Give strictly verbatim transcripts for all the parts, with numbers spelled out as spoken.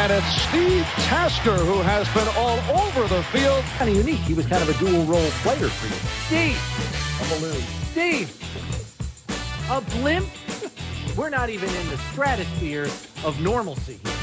And it's Steve Tasker who has been all over the field. Kind of unique. He was kind of a dual-role player for you. Steve. A balloon. Steve. A blimp? We're not even in the stratosphere of normalcy here.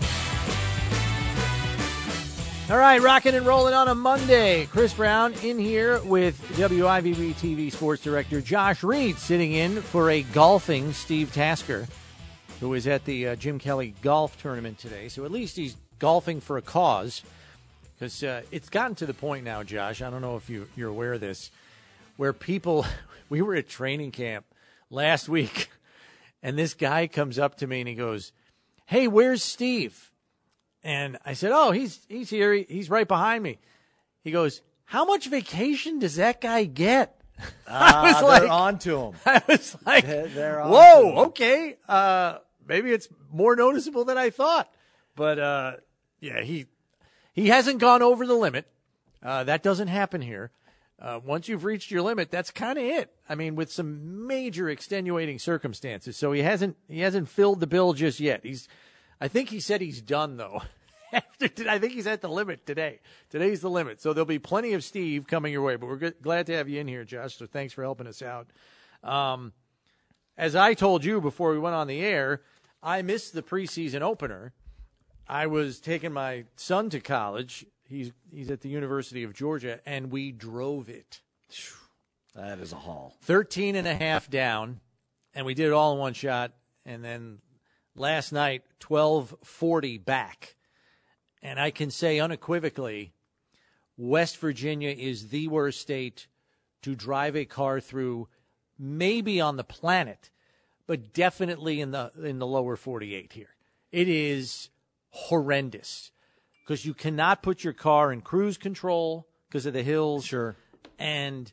All right, rocking and rolling on a Monday. Chris Brown in here with W I V B T V sports director Josh Reed, sitting in for a golfing Steve Tasker, who is at the uh, Jim Kelly golf tournament today. So at least he's golfing for a cause, because uh, it's gotten to the point now, Josh, I don't know if you, you're aware of this, where people, we were at training camp last week, and this guy comes up to me and he goes, "Hey, where's Steve?" And I said, "Oh, he's he's here. He's right behind me." He goes, "How much vacation does that guy get?" Uh, I was like, they're on to him. I was like, they're, they're on whoa, to him. okay. Uh, maybe it's more noticeable than I thought. But, uh, yeah, he he hasn't gone over the limit. Uh, that doesn't happen here. Uh, once you've reached your limit, that's kind of it. I mean, with some major extenuating circumstances. So he hasn't he hasn't filled the bill just yet. He's I think he said he's done, though. After I think he's at the limit today. Today's the limit. So there'll be plenty of Steve coming your way. But we're good, glad to have you in here, Josh. So thanks for helping us out. Um, as I told you before we went on the air, I missed the preseason opener. I was taking my son to college. He's he's at the University of Georgia, and we drove it. That is a haul. thirteen and a half down, and we did it all in one shot. And then last night, twelve forty back. And I can say unequivocally, West Virginia is the worst state to drive a car through, maybe on the planet, but definitely in the in the lower forty-eight here. It is horrendous because you cannot put your car in cruise control because of the hills. Sure. And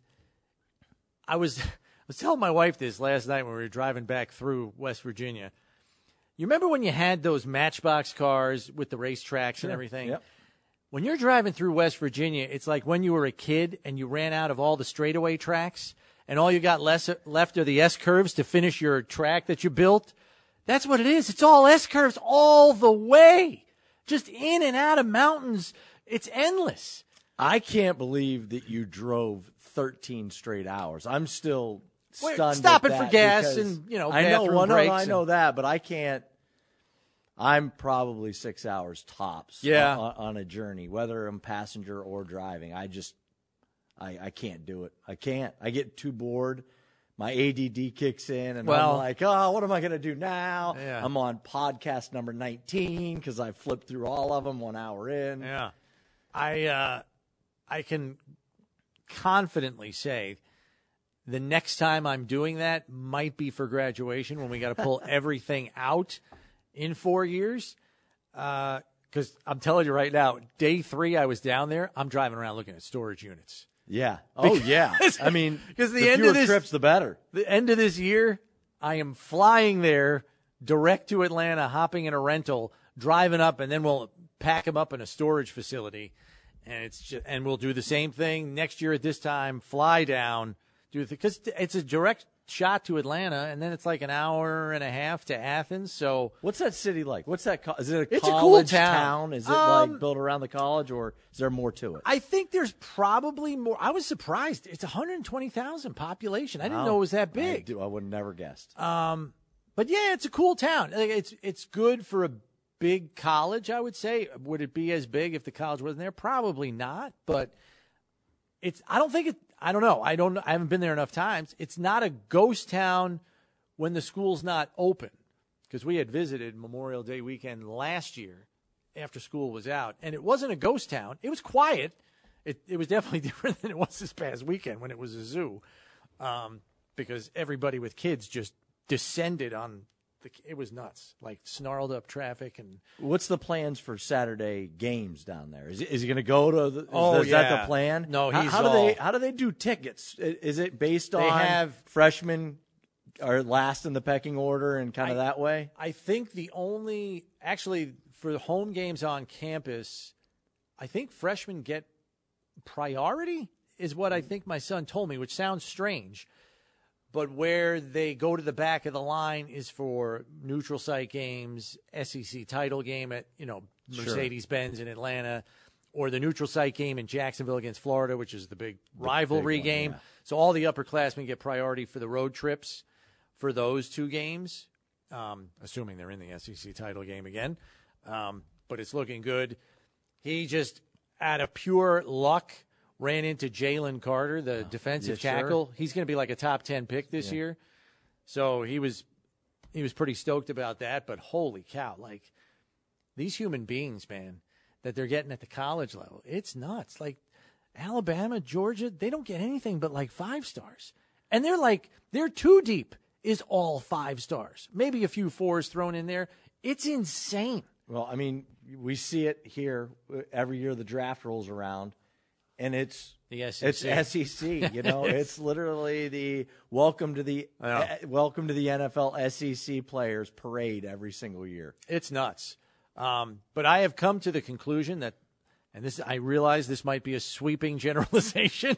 I was I was telling my wife this last night when we were driving back through West Virginia. You remember when you had those Matchbox cars with the racetracks Sure. and everything? Yep. When you're driving through West Virginia, it's like when you were a kid and you ran out of all the straightaway tracks and all you got less, left are the S-curves to finish your track that you built. That's what it is. It's all S-curves all the way. Just in and out of mountains. It's endless. I can't believe that you drove thirteen straight hours. I'm still Wait, stunned. stopping at for that gas because and, you know, I know, bathroom well, no, no, breaks I know and- that, but I can't. I'm probably six hours tops Yeah. on, on a journey, whether I'm passenger or driving. I just, I, I can't do it. I can't. I get too bored. My A D D kicks in, and Well- I'm like, oh, what am I going to do now? Yeah. I'm on podcast number nineteen because I flipped through all of them one hour in. Yeah. I uh, I can confidently say the next time I'm doing that might be for graduation when we got to pull everything out in four years. Because uh, I'm telling you right now, day three I was down there, I'm driving around looking at storage units. Yeah. Oh, yeah. I mean, because the, the end fewer of this trips, the better. The end of this year, I am flying there direct to Atlanta, hopping in a rental, driving up, and then we'll pack them up in a storage facility. And it's just, and we'll do the same thing next year at this time. Fly down, do because it's a direct shot to Atlanta, and then it's like an hour and a half to Athens. So What's that city like? What's that? Co- is it a It's a cool college town. Is it Um, like built around the college, or is there more to it? I think there's probably more. I was surprised. It's one hundred twenty thousand population. I didn't Wow. know it was that I, big. do, I would have never guessed. Um, but yeah, it's a cool town. Like, It's it's good for a big college, I would say. Would it be as big if the college wasn't there? Probably not. But it's. I don't think it. I don't know. I don't. I haven't been there enough times. It's not a ghost town when the school's not open, because we had visited Memorial Day weekend last year after school was out, and it wasn't a ghost town. It was quiet. It it was definitely different than it was this past weekend when it was a zoo, um, because everybody with kids just descended on the. It was nuts, like snarled up traffic and. What's the plans for Saturday games down there? Is, is he going to go to? The, is, Oh, is that yeah. the plan? No, how, he's how do they all- how do they do tickets? I- Is it based on They have- freshmen are last in the pecking order and kind of I- that way? I think the only actually for the home games on campus, I think freshmen get priority is what I think my son told me, which sounds strange. But where they go to the back of the line is for neutral site games, S E C title game at, you know, Mercedes-Benz in Atlanta, or the neutral site game in Jacksonville against Florida, which is the big the rivalry big one, game. Yeah. So all the upperclassmen get priority for the road trips for those two games, um, assuming they're in the S E C title game again. Um, but it's looking good. He just, out of pure luck, ran into Jalen Carter, the oh, defensive yeah, tackle. Sure. He's going to be like a top ten pick this yeah. year. So he was he was pretty stoked about that. But holy cow, like these human beings, man, that they're getting at the college level, it's nuts. Like Alabama, Georgia, they don't get anything but like five stars. And they're like, they're too deep is all five stars. Maybe a few fours thrown in there. It's insane. Well, I mean, we see it here every year the draft rolls around. And it's the S E C. It's S E C, you know. It's literally the welcome to the uh, welcome to the N F L S E C players parade every single year. It's nuts. Um, but I have come to the conclusion that, and this I realize this might be a sweeping generalization.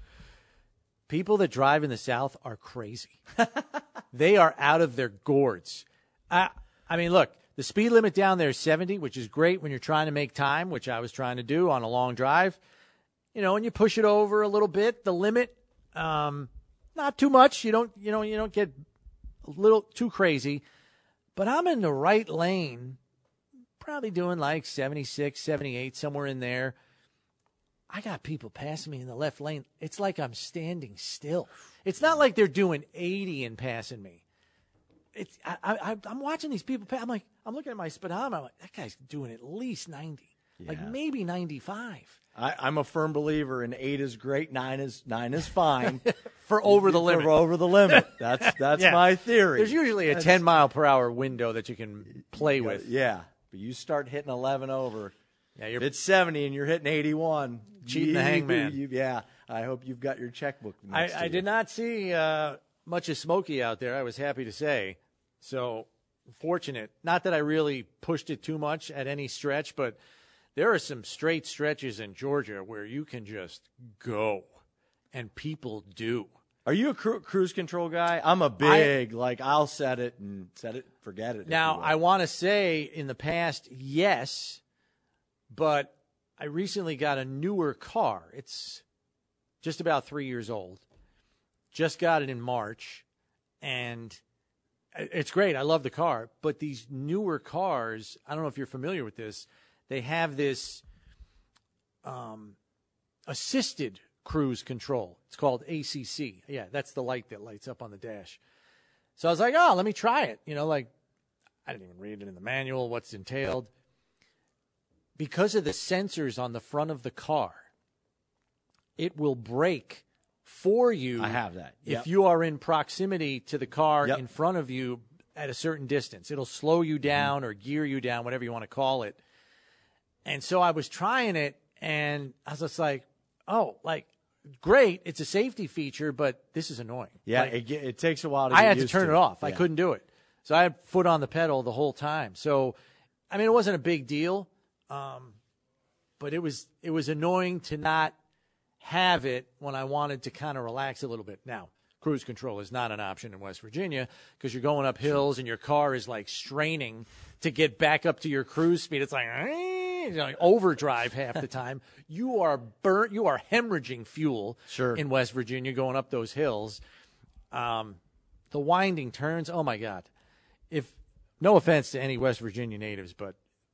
People that drive in the South are crazy. They are out of their gourds. I, I mean, look, the speed limit down there is seventy, which is great when you're trying to make time, which I was trying to do on a long drive. You know, and you push it over a little bit, the limit, um, not too much. You don't, you know, you don't get a little too crazy. But I'm in the right lane, probably doing like seventy-six, seventy-eight, somewhere in there. I got people passing me in the left lane. It's like I'm standing still. It's not like they're doing eighty and passing me. It's I, I, I'm watching these people pass. I'm like, I'm looking at my speedometer. I'm like, that guy's doing at least ninety, yeah. like maybe ninety-five. I, I'm a firm believer in eight is great, nine is nine is fine for over the limit. For over the limit. That's that's yeah. my theory. There's usually a that's, ten mile per hour window that you can play with. Yeah, but you start hitting eleven over. Yeah, you're, if it's seventy and you're hitting eighty-one, cheating the hangman. You, yeah, I hope you've got your checkbook. I, I did not see uh, much of Smokey out there. I was happy to say. So fortunate. Not that I really pushed it too much at any stretch, but there are some straight stretches in Georgia where you can just go, and people do. Are you a cru- cruise control guy? I'm a big, I, like, I'll set it and set it, forget it. Now, I want to say in the past, yes, but I recently got a newer car. It's just about three years old. Just got it in March, and it's great. I love the car. But these newer cars, I don't know if you're familiar with this, they have this um, assisted cruise control. It's called A C C. Yeah, that's the light that lights up on the dash. So I was like, oh, let me try it. You know, like, I didn't even read it in the manual, what's entailed. Because of the sensors on the front of the car, it will brake for you. I have that. Yep. If you are in proximity to the car yep. in front of you at a certain distance. It'll slow you down or gear you down, whatever you want to call it. And so I was trying it, and I was just like, oh, like, great. It's a safety feature, but this is annoying. Yeah, like, it, it takes a while to I get had to used turn to it off. Yeah. I couldn't do it. So I had foot on the pedal the whole time. So, I mean, it wasn't a big deal, um, but it was it was annoying to not have it when I wanted to kind of relax a little bit. Now, cruise control is not an option in West Virginia because you're going up hills and your car is like straining to get back up to your cruise speed. It's like, you know, like overdrive half the time. You are burnt. You are hemorrhaging fuel sure. in West Virginia going up those hills. Um, the winding turns. Oh my God! If no offense to any West Virginia natives, but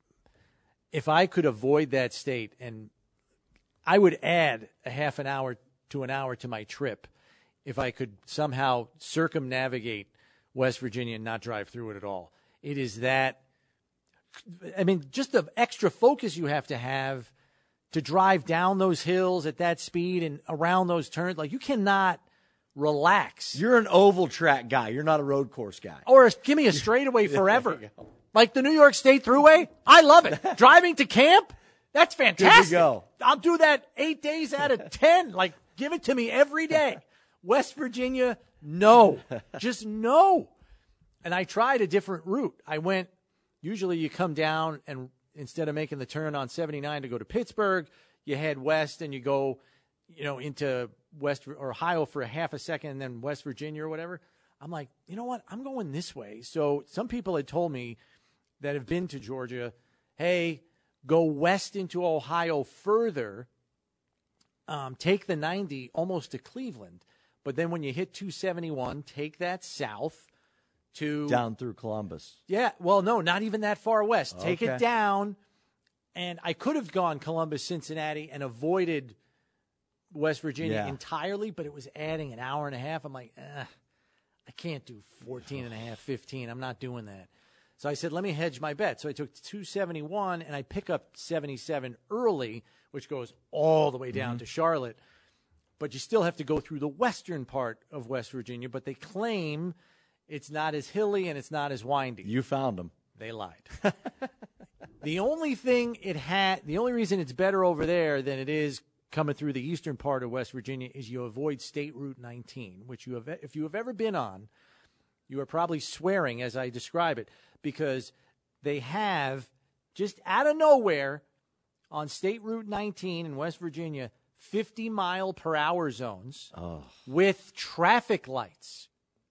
if I could avoid that state, and I would add a half an hour to an hour to my trip if I could somehow circumnavigate West Virginia and not drive through it at all. It is that, I mean, just the extra focus you have to have to drive down those hills at that speed and around those turns. Like, you cannot relax. You're an oval track guy. You're not a road course guy. Or a, give me a straightaway forever. Like the New York State Thruway. I love it. Driving to camp, that's fantastic. Good to go. I'll do that eight days out of ten. Like, give it to me every day. West Virginia, no. Just no. And I tried a different route. I went, usually you come down and instead of making the turn on seventy-nine to go to Pittsburgh, you head west and you go, you know, into West or Ohio for a half a second and then West Virginia or whatever. I'm like, you know what? I'm going this way. So some people had told me that have been to Georgia, hey, go west into Ohio further, um, take the ninety almost to Cleveland. But then when you hit two seventy-one, take that south to down through Columbus. Yeah, well, no, not even that far west. Take Okay. it down, and I could have gone Columbus, Cincinnati, and avoided West Virginia Yeah. entirely, but it was adding an hour and a half. I'm like, eh, I can't do fourteen and a half, fifteen. I'm not doing that. So I said, let me hedge my bet. So I took two seventy-one, and I pick up seventy-seven early, which goes all the way down Mm-hmm. to Charlotte. But you still have to go through the western part of West Virginia, but they claim it's not as hilly and it's not as windy. You found them. They lied. The only thing it had, the only reason it's better over there than it is coming through the eastern part of West Virginia is you avoid State Route nineteen, which you have, if you have ever been on, you are probably swearing as I describe it, because they have just out of nowhere on State Route nineteen in West Virginia, fifty mile per hour zones with traffic lights.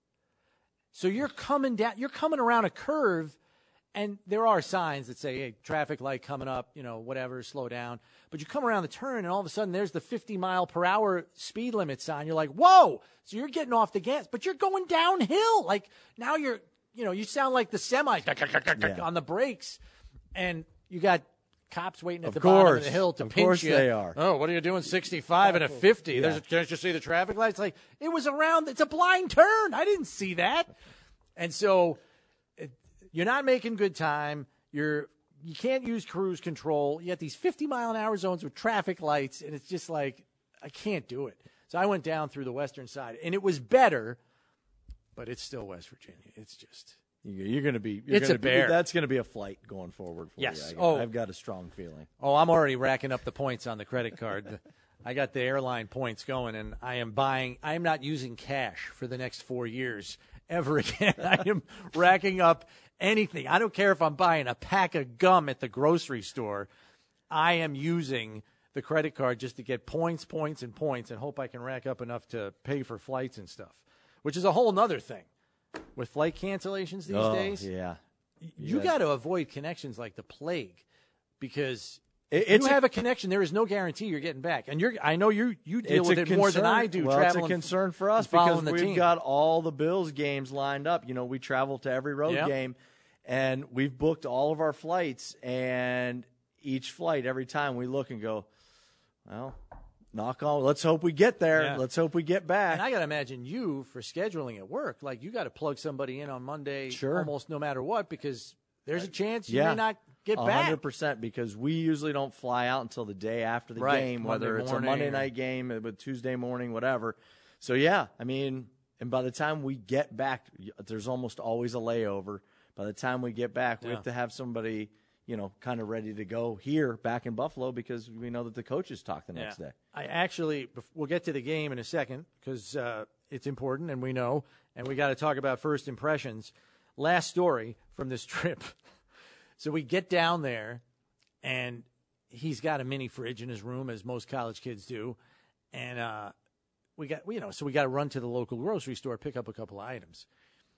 So you're coming down, you're coming around a curve, and there are signs that say, hey, traffic light coming up, you know, whatever, slow down. But you come around the turn, and all of a sudden there's the fifty mile per hour speed limit sign. You're like, whoa! So you're getting off the gas, but you're going downhill. Like, now you're, you know, you sound like the semi Yeah. on the brakes, and you got cops waiting at Of the bottom of course. the hill to Of pinch course you. they are. Oh, what are you doing, sixty-five and a fifty? Yeah. There's a, can't you see the traffic lights? Like, it was around, it's a blind turn. I didn't see that. And so it, you're not making good time. You're you can't use cruise control. You got these fifty mile an hour zones with traffic lights, and it's just like, I can't do it. So I went down through the western side, and it was better, but it's still West Virginia. It's just You- You're going to be. You're It's gonna a bear. Be, that's going to be a flight going forward. For Yes. You. I, Oh. I've got a strong feeling. Oh, I'm already racking up the points on the credit card. I got the airline points going, and I am buying. I am not using cash for the next four years ever again. I am racking up anything. I don't care if I'm buying a pack of gum at the grocery store. I am using the credit card just to get points, points, and points, and hope I can rack up enough to pay for flights and stuff, which is a whole nother thing. With flight cancellations these oh, days, yeah. you Yeah. got to avoid connections like the plague, because It- if it's you a- have a connection, there is no guarantee you're getting back. And you're, I know you you deal It's with a it more than concern- I do. Well, traveling, it's a concern for us and following because the we've team. got all the Bills games lined up. You know, we travel to every road Yep. game, and we've booked all of our flights. And each flight, every time we look and go, well, knock on. Let's hope we get there. Yeah. Let's hope we get back. And I got to imagine you for scheduling at work. Like, you got to plug somebody in on Monday, Sure. almost no matter what, because there's a chance you yeah, may not get one back. hundred percent, because we usually don't fly out until the day after the Right, game, Monday whether it's a morning Monday or- night game, a Tuesday morning, whatever. So, yeah, I mean, and by the time we get back, there's almost always a layover. By the time we get back, we Yeah. have to have somebody, you know, kind of ready to go here back in Buffalo, because we know that the coaches talk the next Yeah. day. I actually, bef- we'll get to the game in a second because uh, it's important and we know, and we got to talk about first impressions. Last story from this trip. So we get down there, and he's got a mini fridge in his room, as most college kids do, and uh, we got, you know, so we got to run to the local grocery store, pick up a couple of items.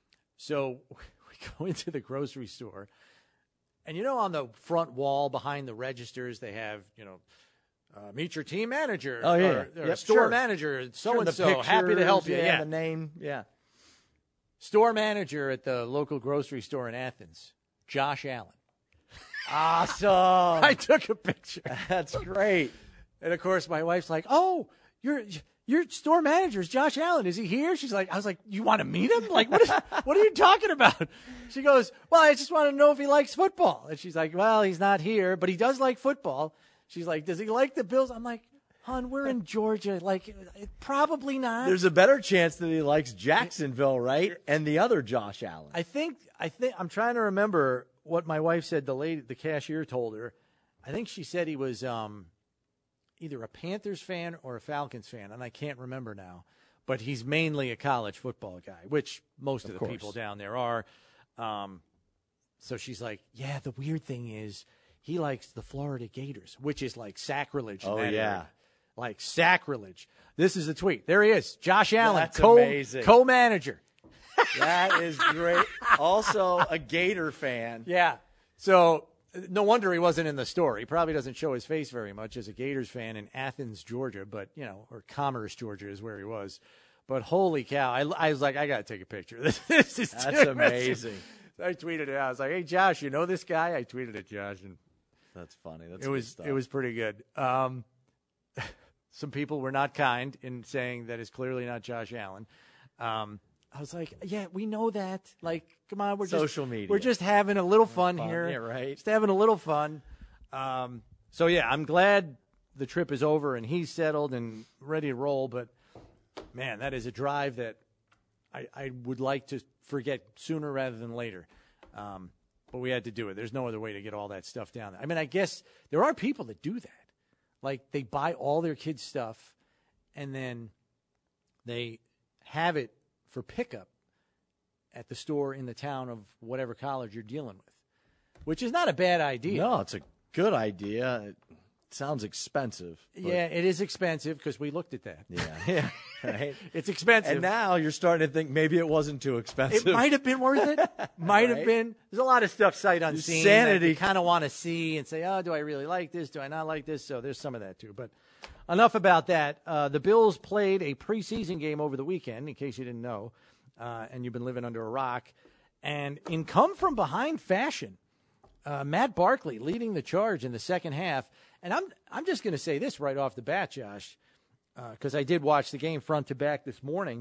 So we go into the grocery store, and you know, on the front wall behind the registers, they have, you know, uh, meet your team manager. Oh, yeah. Or, or Yep, store sure. manager, so Sure, and the so, happy to help you. pictures, Yeah, the name, yeah. store manager at the local grocery store in Athens, Josh Allen. Awesome. I took a picture. That's great. And of course, my wife's like, "Oh, your your store manager is Josh Allen. Is he here?" She's like, "I was like, you want to meet him? Like, what? Is, what are you talking about?" She goes, "Well, I just want to know if he likes football." And she's like, "Well, he's not here, but he does like football." She's like, "Does he like the Bills?" I'm like, "Hon, we're in Georgia. Like, probably not." There's a better chance that he likes Jacksonville, right? And the other Josh Allen. I think I think I'm trying to remember what my wife said. The lady, the cashier, told her. I think she said he was um, either a Panthers fan or a Falcons fan, and I can't remember now. But he's mainly a college football guy, which most of, Of the course. people down there are. Um, so she's like, "Yeah, the weird thing is he likes the Florida Gators, which is like sacrilege." in Oh, that yeah. area. like sacrilege. This is the tweet. There he is, Josh Allen, That's co amazing. co-manager. That is great. Also, a Gator fan. Yeah. So no wonder he wasn't in the story. He probably doesn't show his face very much as a Gators fan in Athens, Georgia, but, you know, or Commerce, Georgia is where he was. But holy cow, I, I was like, I got to take a picture. This, this is That's too amazing. I tweeted it out. I was like, hey, Josh, you know this guy? I tweeted it, Josh. And That's funny. That's it good was stuff. it was pretty good. Um, some people were not kind in saying that is clearly not Josh Allen. Um, I was like, yeah, we know that. Like, come on, we're Social just media. we're just having a little fun, Fun, here. yeah, right. Just having a little fun. Um, so yeah, I'm glad the trip is over and he's settled and ready to roll. But man, that is a drive that I, I would like to forget sooner rather than later. Um, but we had to do it. There's no other way to get all that stuff down there. I mean, I guess there are people that do that. Like, they buy all their kids' stuff and then they have it for pickup at the store in the town of whatever college you're dealing with, which is not a bad idea. No, it's a good idea. It sounds expensive. but- Yeah, it is expensive because we looked at that. Yeah. Yeah. Right. It's expensive. And now you're starting to think maybe it wasn't too expensive. It might have been worth it. Might have Right? been. There's a lot of stuff sight unseen. sanity. That you kind of want to see and say, oh, do I really like this? Do I not like this? So there's some of that too. But enough about that. Uh, the Bills played a preseason game over the weekend, in case you didn't know, uh, and you've been living under a rock. And in come-from-behind fashion, uh, Matt Barkley leading the charge in the second half. And I'm I'm just going to say this right off the bat, Josh, because uh, I did watch the game front to back this morning.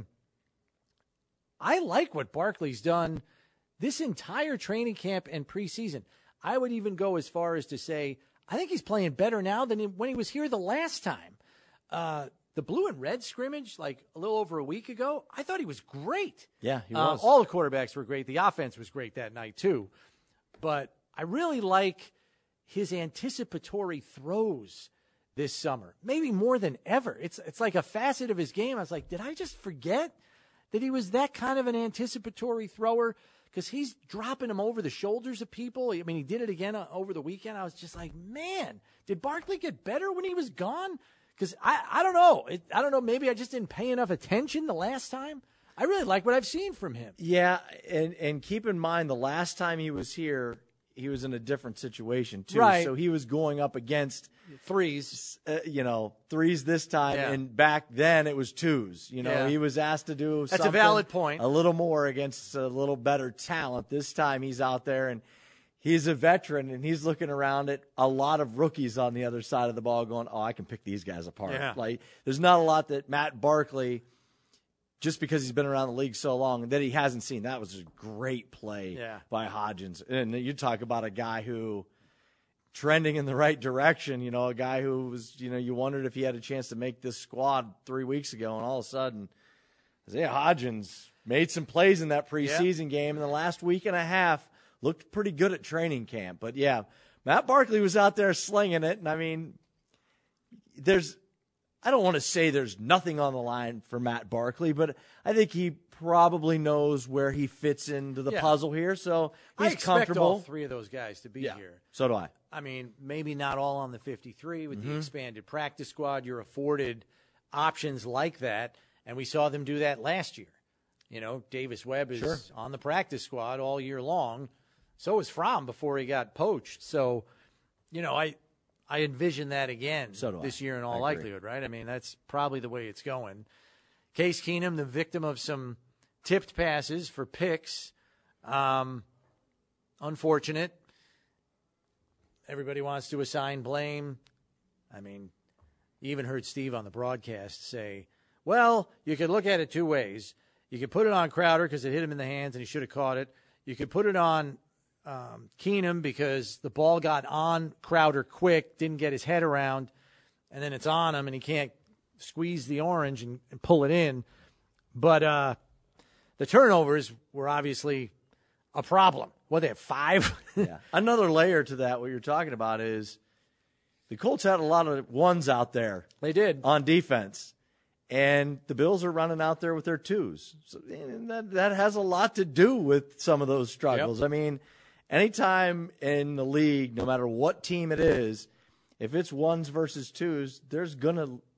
I like what Barkley's done this entire training camp and preseason. I would even go as far as to say I think he's playing better now than when he was here the last time. Uh, the blue and red scrimmage, like a little over a week ago, I thought he was great. Yeah, he Uh, was. all the quarterbacks were great. The offense was great that night too. But I really like his anticipatory throws this summer, maybe more than ever. It's it's like a facet of his game. I was like, did I just forget that he was that kind of an anticipatory thrower? Because he's dropping them over the shoulders of people. I mean, he did it again over the weekend. I was just like, man, did Barkley get better when he was gone? Because I, I don't know. It, I don't know. Maybe I just didn't pay enough attention the last time. I really like what I've seen from him. Yeah, and, and keep in mind the last time he was here, he was in a different situation too. Right. So he was going up against Threes. uh, you know, threes this time, Yeah. and back then it was twos. You know, Yeah. he was asked to do That's a something valid point. a little more against a little better talent. This time he's out there and he's a veteran, and he's looking around at a lot of rookies on the other side of the ball going, oh, I can pick these guys apart. Yeah. Like, there's not a lot that Matt Barkley, just because he's been around the league so long, that he hasn't seen. That was a great play Yeah. by Hodgins. And you talk about a guy who trending in the right direction, you know, a guy who was, you know, you wondered if he had a chance to make this squad three weeks ago, and all of a sudden, Isaiah Hodgins made some plays in that preseason game in the last week and a half, looked pretty good at training camp. But, yeah, Matt Barkley was out there slinging it, and, I mean, there's – I don't want to say there's nothing on the line for Matt Barkley, but I think he probably knows where he fits into the Yeah. puzzle here, so he's I expect comfortable. all three of those guys to be Yeah, here. so do I. I mean, maybe not all on the fifty-three with Mm-hmm. the expanded practice squad. You're afforded options like that, and we saw them do that last year. You know, Davis Webb is Sure. on the practice squad all year long. So was Fromm before he got poached. So, you know, I I envision that again So do I. this year in I all agree. likelihood, right? I mean, that's probably the way it's going. Case Keenum, the victim of some tipped passes for picks. Um, unfortunate. Everybody wants to assign blame. I mean, you even heard Steve on the broadcast say, well, you could look at it two ways. You could put it on Crowder because it hit him in the hands and he should have caught it. You could put it on um, Keenum because the ball got on Crowder quick, didn't get his head around, and then it's on him and he can't squeeze the orange and, and pull it in. But uh, the turnovers were obviously a problem. What, they have five? Yeah. Another layer to that, what you're talking about, is the Colts had a lot of ones out there They did. on defense, and the Bills are running out there with their twos. So, and that, that has a lot to do with some of those struggles. Yep. I mean, anytime in the league, no matter what team it is, if it's ones versus twos, there's going to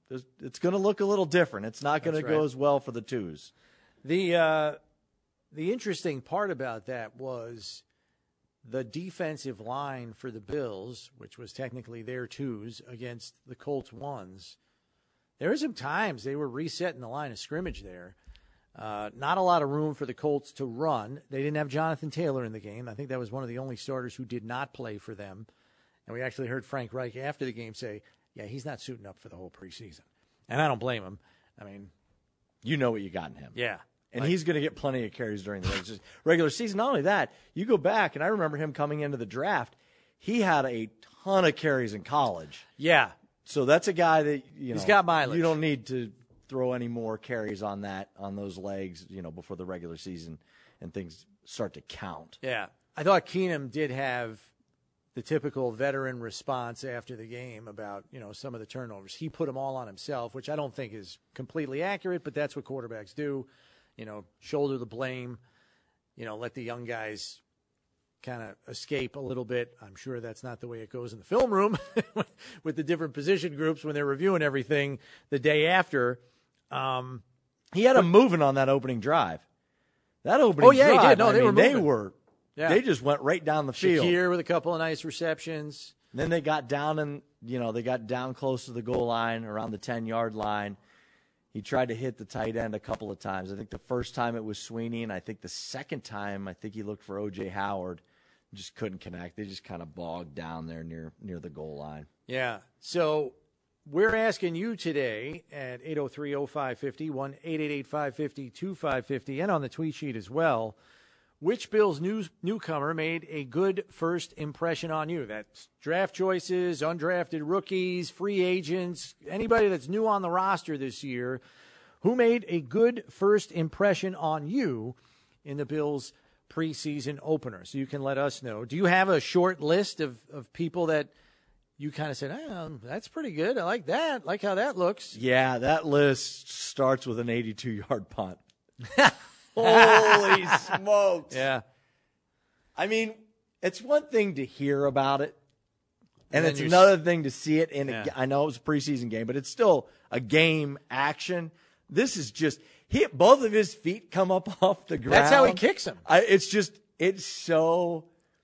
it's going to look a little different. It's not going to That's go right. as well for the twos. The uh, the interesting part about that was the defensive line for the Bills, which was technically their twos against the Colts ones. There were some times they were resetting the line of scrimmage there. Uh, not a lot of room for the Colts to run. They didn't have Jonathan Taylor in the game. I think that was one of the only starters who did not play for them. And we actually heard Frank Reich after the game say, yeah, he's not suiting up for the whole preseason. And I don't blame him. I mean, You know what you got in him. yeah. And Like- he's going to get plenty of carries during the regular- regular season. Not only that, you go back, and I remember him coming into the draft. He had a ton of carries in college. Yeah. So that's a guy that, you know, He's got mileage. You don't need to throw any more carries on that, on those legs, you know, before the regular season and things start to count. Yeah. I thought Keenum did have the typical veteran response after the game about, you know, some of the turnovers. He put them all on himself, which I don't think is completely accurate, but that's what quarterbacks do. You know, shoulder the blame, you know, let the young guys kind of escape a little bit. I'm sure that's not the way it goes in the film room with the different position groups when they're reviewing everything the day after. Um, He had him moving on that opening drive. That opening Oh, yeah, he drive, did. No, I they mean, were they moving. were, Yeah. they just went right down the field. Shakir with a couple of nice receptions. Then they got down and you know they got down close to the goal line, around the ten yard line. He tried to hit the tight end a couple of times. I think the first time it was Sweeney, and I think the second time I think he looked for O J Howard, just couldn't connect. They just kind of bogged down there near near the goal line. Yeah. So we're asking you today at eight oh three oh five five oh, one eight eight eight five five oh two five five oh, and on the tweet sheet as well, which Bills new, newcomer made a good first impression on you? That's draft choices, undrafted rookies, free agents, anybody that's new on the roster this year. Who made a good first impression on you in the Bills preseason opener? So you can let us know. Do you have a short list of, of people that you kind of said, oh, that's pretty good. I like that. Like how that looks. Yeah, that list starts with an eighty-two yard punt. Holy smokes. Yeah. I mean, it's one thing to hear about it, and, And then it's you're another thing to see it in Yeah. a ga- I know it was a preseason game, but it's still a game action. This is just he both of his feet come up off the ground. That's how he kicks him. I, it's just it's so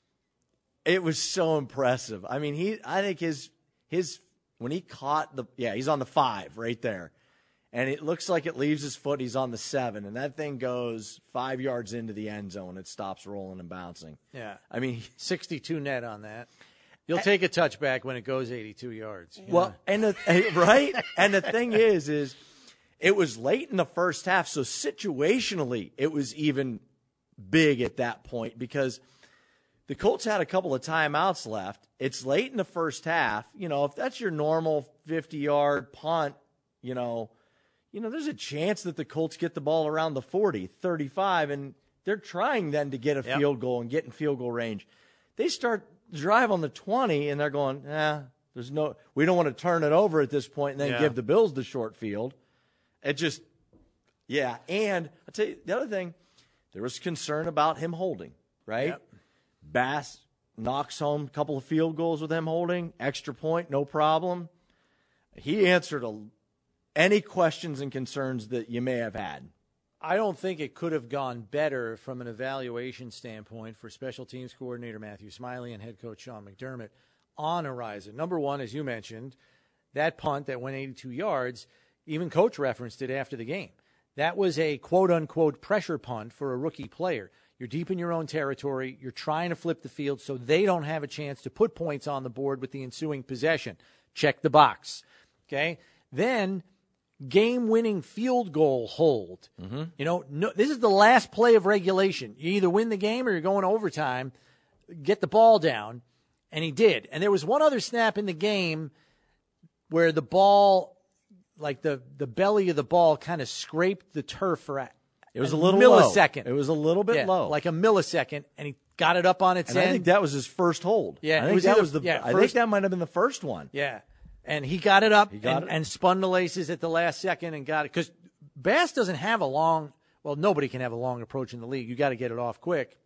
it was so impressive. I mean, he I think his his when he caught the yeah, he's on the five right there. And it looks like it leaves his foot. He's on the seven, and that thing goes five yards into the end zone. It stops rolling and bouncing. Yeah. I mean, sixty-two net on that. You'll take a touchback when it goes eighty-two yards. you well, know? and the, right, and the thing is, is it was late in the first half, so situationally it was even big at that point because the Colts had a couple of timeouts left. It's late in the first half. You know, if that's your normal fifty-yard punt, you know. You know, there's a chance that the Colts get the ball around the forty, thirty-five, and they're trying then to get a Yep. field goal and get in field goal range. They start drive on the twenty, and they're going, eh, there's no, we don't want to turn it over at this point and then Yeah. give the Bills the short field. It just, yeah. And I'll tell you the other thing, there was concern about him holding, right? Yep. Bass knocks home a couple of field goals with him holding, extra point, no problem. He answered a any questions and concerns that you may have had. I don't think it could have gone better from an evaluation standpoint for special teams coordinator Matthew Smiley and head coach Sean McDermott on Horizon. Number one, as you mentioned, that punt that went eighty-two yards, even coach referenced it after the game. That was a quote-unquote pressure punt for a rookie player. You're deep in your own territory. You're trying to flip the field so they don't have a chance to put points on the board with the ensuing possession. Check the box. Okay? Then game-winning field goal hold. Mm-hmm. You know, no, this is the last play of regulation. You either win the game or you're going to overtime. Get the ball down, and he did. And there was one other snap in the game where the ball, like the, the belly of the ball, kind of scraped the turf for a, It was a a little millisecond. Low. It was a little bit Yeah, low. like a millisecond, and he got it up on its and end. I think that was his first hold. Yeah, I it think was that either- was the. yeah, I think first- that might have been the first one. Yeah. And he got it up got and, it. and spun the laces at the last second and got it. Because Bass doesn't have a long, well, nobody can have a long approach in the league. You got to get it off quick.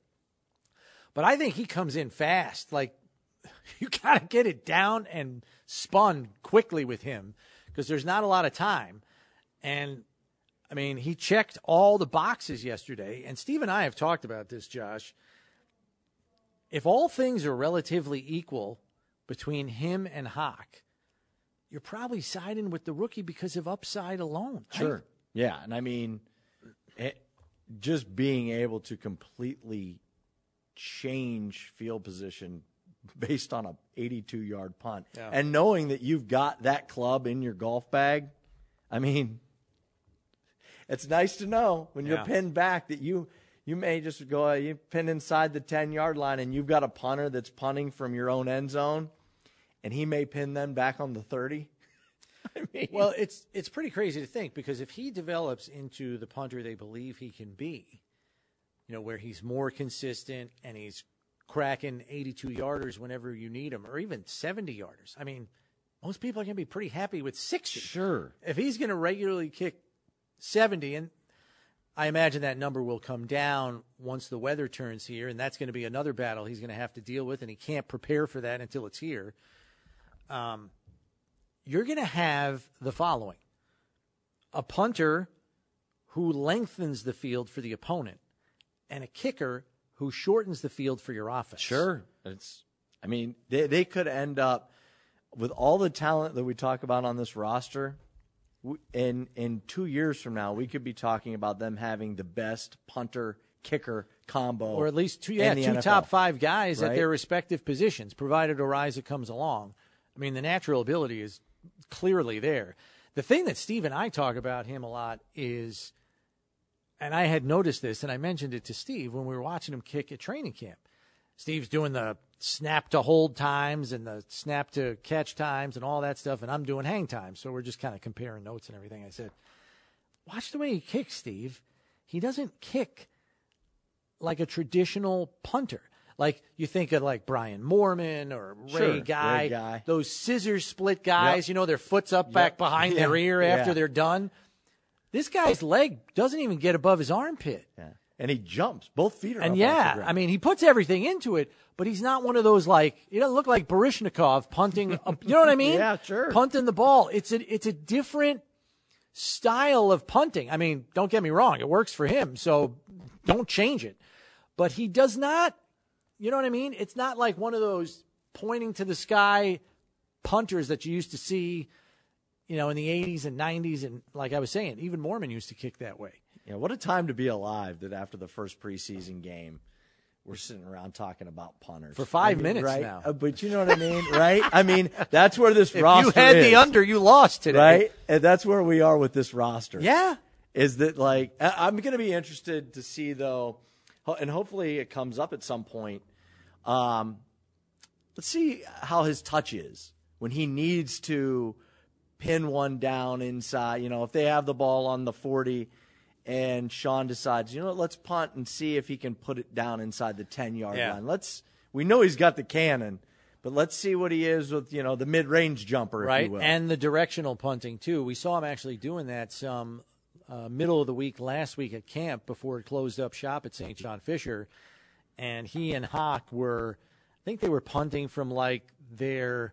But I think he comes in fast. Like, you got to get it down and spun quickly with him. because there's not a lot of time. And, I mean, he checked all the boxes yesterday. And Steve and I have talked about this, Josh. If all things are relatively equal between him and Hawk, you're probably siding with the rookie because of upside alone. Sure. Right? Yeah, and I mean, it, just being able to completely change field position based on a eighty-two yard punt, yeah. and knowing that you've got that club in your golf bag, I mean, it's nice to know when you're yeah. pinned back that you you may just go you pin inside the ten yard line, and you've got a punter that's punting from your own end zone, and he may pin them back on the thirty. I mean, well, it's it's pretty crazy to think, because if he develops into the punter they believe he can be, you know, where he's more consistent and he's cracking eighty-two yarders whenever you need him, or even seventy yarders. I mean, most people are going to be pretty happy with sixty. Sure. If he's going to regularly kick seventy, and I imagine that number will come down once the weather turns here, and that's going to be another battle he's going to have to deal with, and he can't prepare for that until it's here. Um, you're going to have the following: a punter who lengthens the field for the opponent, and a kicker who shortens the field for your offense. Sure. It's, I mean, they, they could end up with all the talent that we talk about on this roster. In, in two years from now, we could be talking about them having the best punter kicker combo. Or at least two, yeah, in the two N F L. top five guys Right? at their respective positions, provided Ariza comes along. I mean, the natural ability is clearly there. The thing that Steve and I talk about him a lot is, and I had noticed this, and I mentioned it to Steve when we were watching him kick at training camp. Steve's doing the snap to hold times and the snap to catch times and all that stuff, and I'm doing hang times. So we're just kind of comparing notes and everything. I said, watch the way he kicks, Steve. He doesn't kick like a traditional punter. Like you think of like Brian Moorman or Ray Sure, Guy, Ray Guy. those scissor split guys, Yep. you know, their foot's up back Yep. behind Yeah. their ear after Yeah. they're done. This guy's leg doesn't even get above his armpit. Yeah. And he jumps. Both feet are And up off yeah, the ground. I mean, he puts everything into it, but he's not one of those like, he doesn't look like Baryshnikov punting, a, you know what I mean? Yeah, sure. Punting the ball. It's a, it's a different style of punting. I mean, don't get me wrong, it works for him, so don't change it. But he does not, you know what I mean? It's not like one of those pointing to the sky punters that you used to see, you know, in the eighties and nineties. And like I was saying, even Moorman used to kick that way. Yeah, what a time to be alive that after the first preseason game, we're sitting around talking about punters. For five I mean, minutes right? now. Uh, but you know what I mean, right? I mean, that's where this If roster you had is, the under, you lost today. right? And that's where we are with this roster. Yeah. Is that like, I- I'm going to be interested to see, though, ho- and hopefully it comes up at some point. Um, let's see how his touch is when he needs to pin one down inside. You know, if they have the ball on the forty and Sean decides, you know what, let's punt and see if he can put it down inside the ten yard Yeah. line. Let's, we know he's got the cannon, but let's see what he is with, you know, the mid range jumper, if Right, you will. and the directional punting, too. We saw him actually doing that some uh, middle of the week last week at camp before it closed up shop at Saint John Fisher. And he and Hawk were, I think they were punting from like their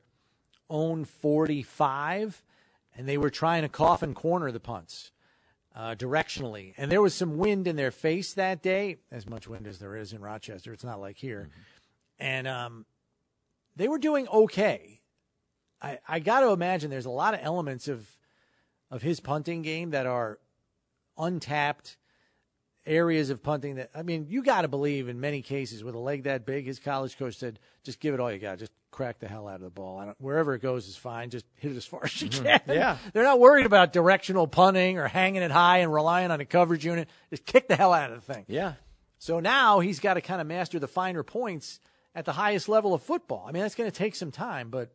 own forty-five, and they were trying to coffin corner the punts uh, directionally. And there was some wind in their face that day, as much wind as there is in Rochester. It's not like here. Mm-hmm. And um, they were doing okay. I, I got to imagine there's a lot of elements of of his punting game that are untapped areas of punting that, I mean, you got to believe in many cases with a leg that big, his college coach said, just give it all you got. Just crack the hell out of the ball. I don't, wherever it goes is fine. Just hit it as far as you can. Yeah. They're not worried about directional punting or hanging it high and relying on a coverage unit. Just kick the hell out of the thing. yeah. So now he's got to kind of master the finer points at the highest level of football. I mean, that's going to take some time, but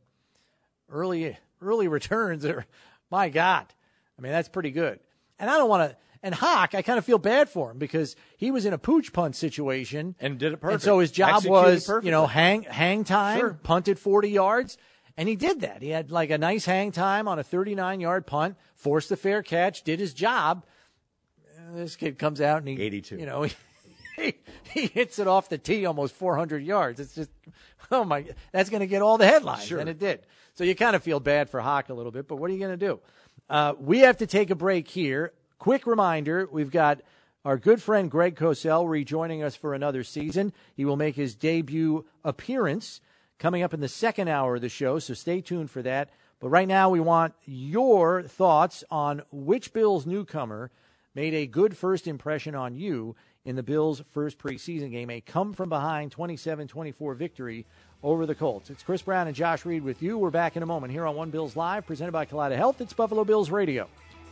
early early returns are, my God. I mean, that's pretty good. And I don't want to, and Hawk, I kind of feel bad for him because he was in a pooch punt situation. And did it perfect. And so his job Executed was, perfectly. you know, hang hang time, Sure. punted forty yards, and he did that. He had like a nice hang time on a thirty-nine yard punt, forced the fair catch, did his job. And this kid comes out and he, eighty-two. you know, he, he hits it off the tee almost four hundred yards. It's just, oh my, that's going to get all the headlines, Sure. and it did. So you kind of feel bad for Hawk a little bit, but what are you going to do? Uh, we have to take a break here. Quick reminder, we've got our good friend Greg Cosell rejoining us for another season. He will make his debut appearance coming up in the second hour of the show, so stay tuned for that. But right now we want your thoughts on which Bills newcomer made a good first impression on you in the Bills' first preseason game, a come-from-behind twenty-seven twenty-four victory over the Colts. It's Chris Brown and Josh Reed with you. We're back in a moment here on One Bills Live, presented by Kaleida Health. It's Buffalo Bills Radio.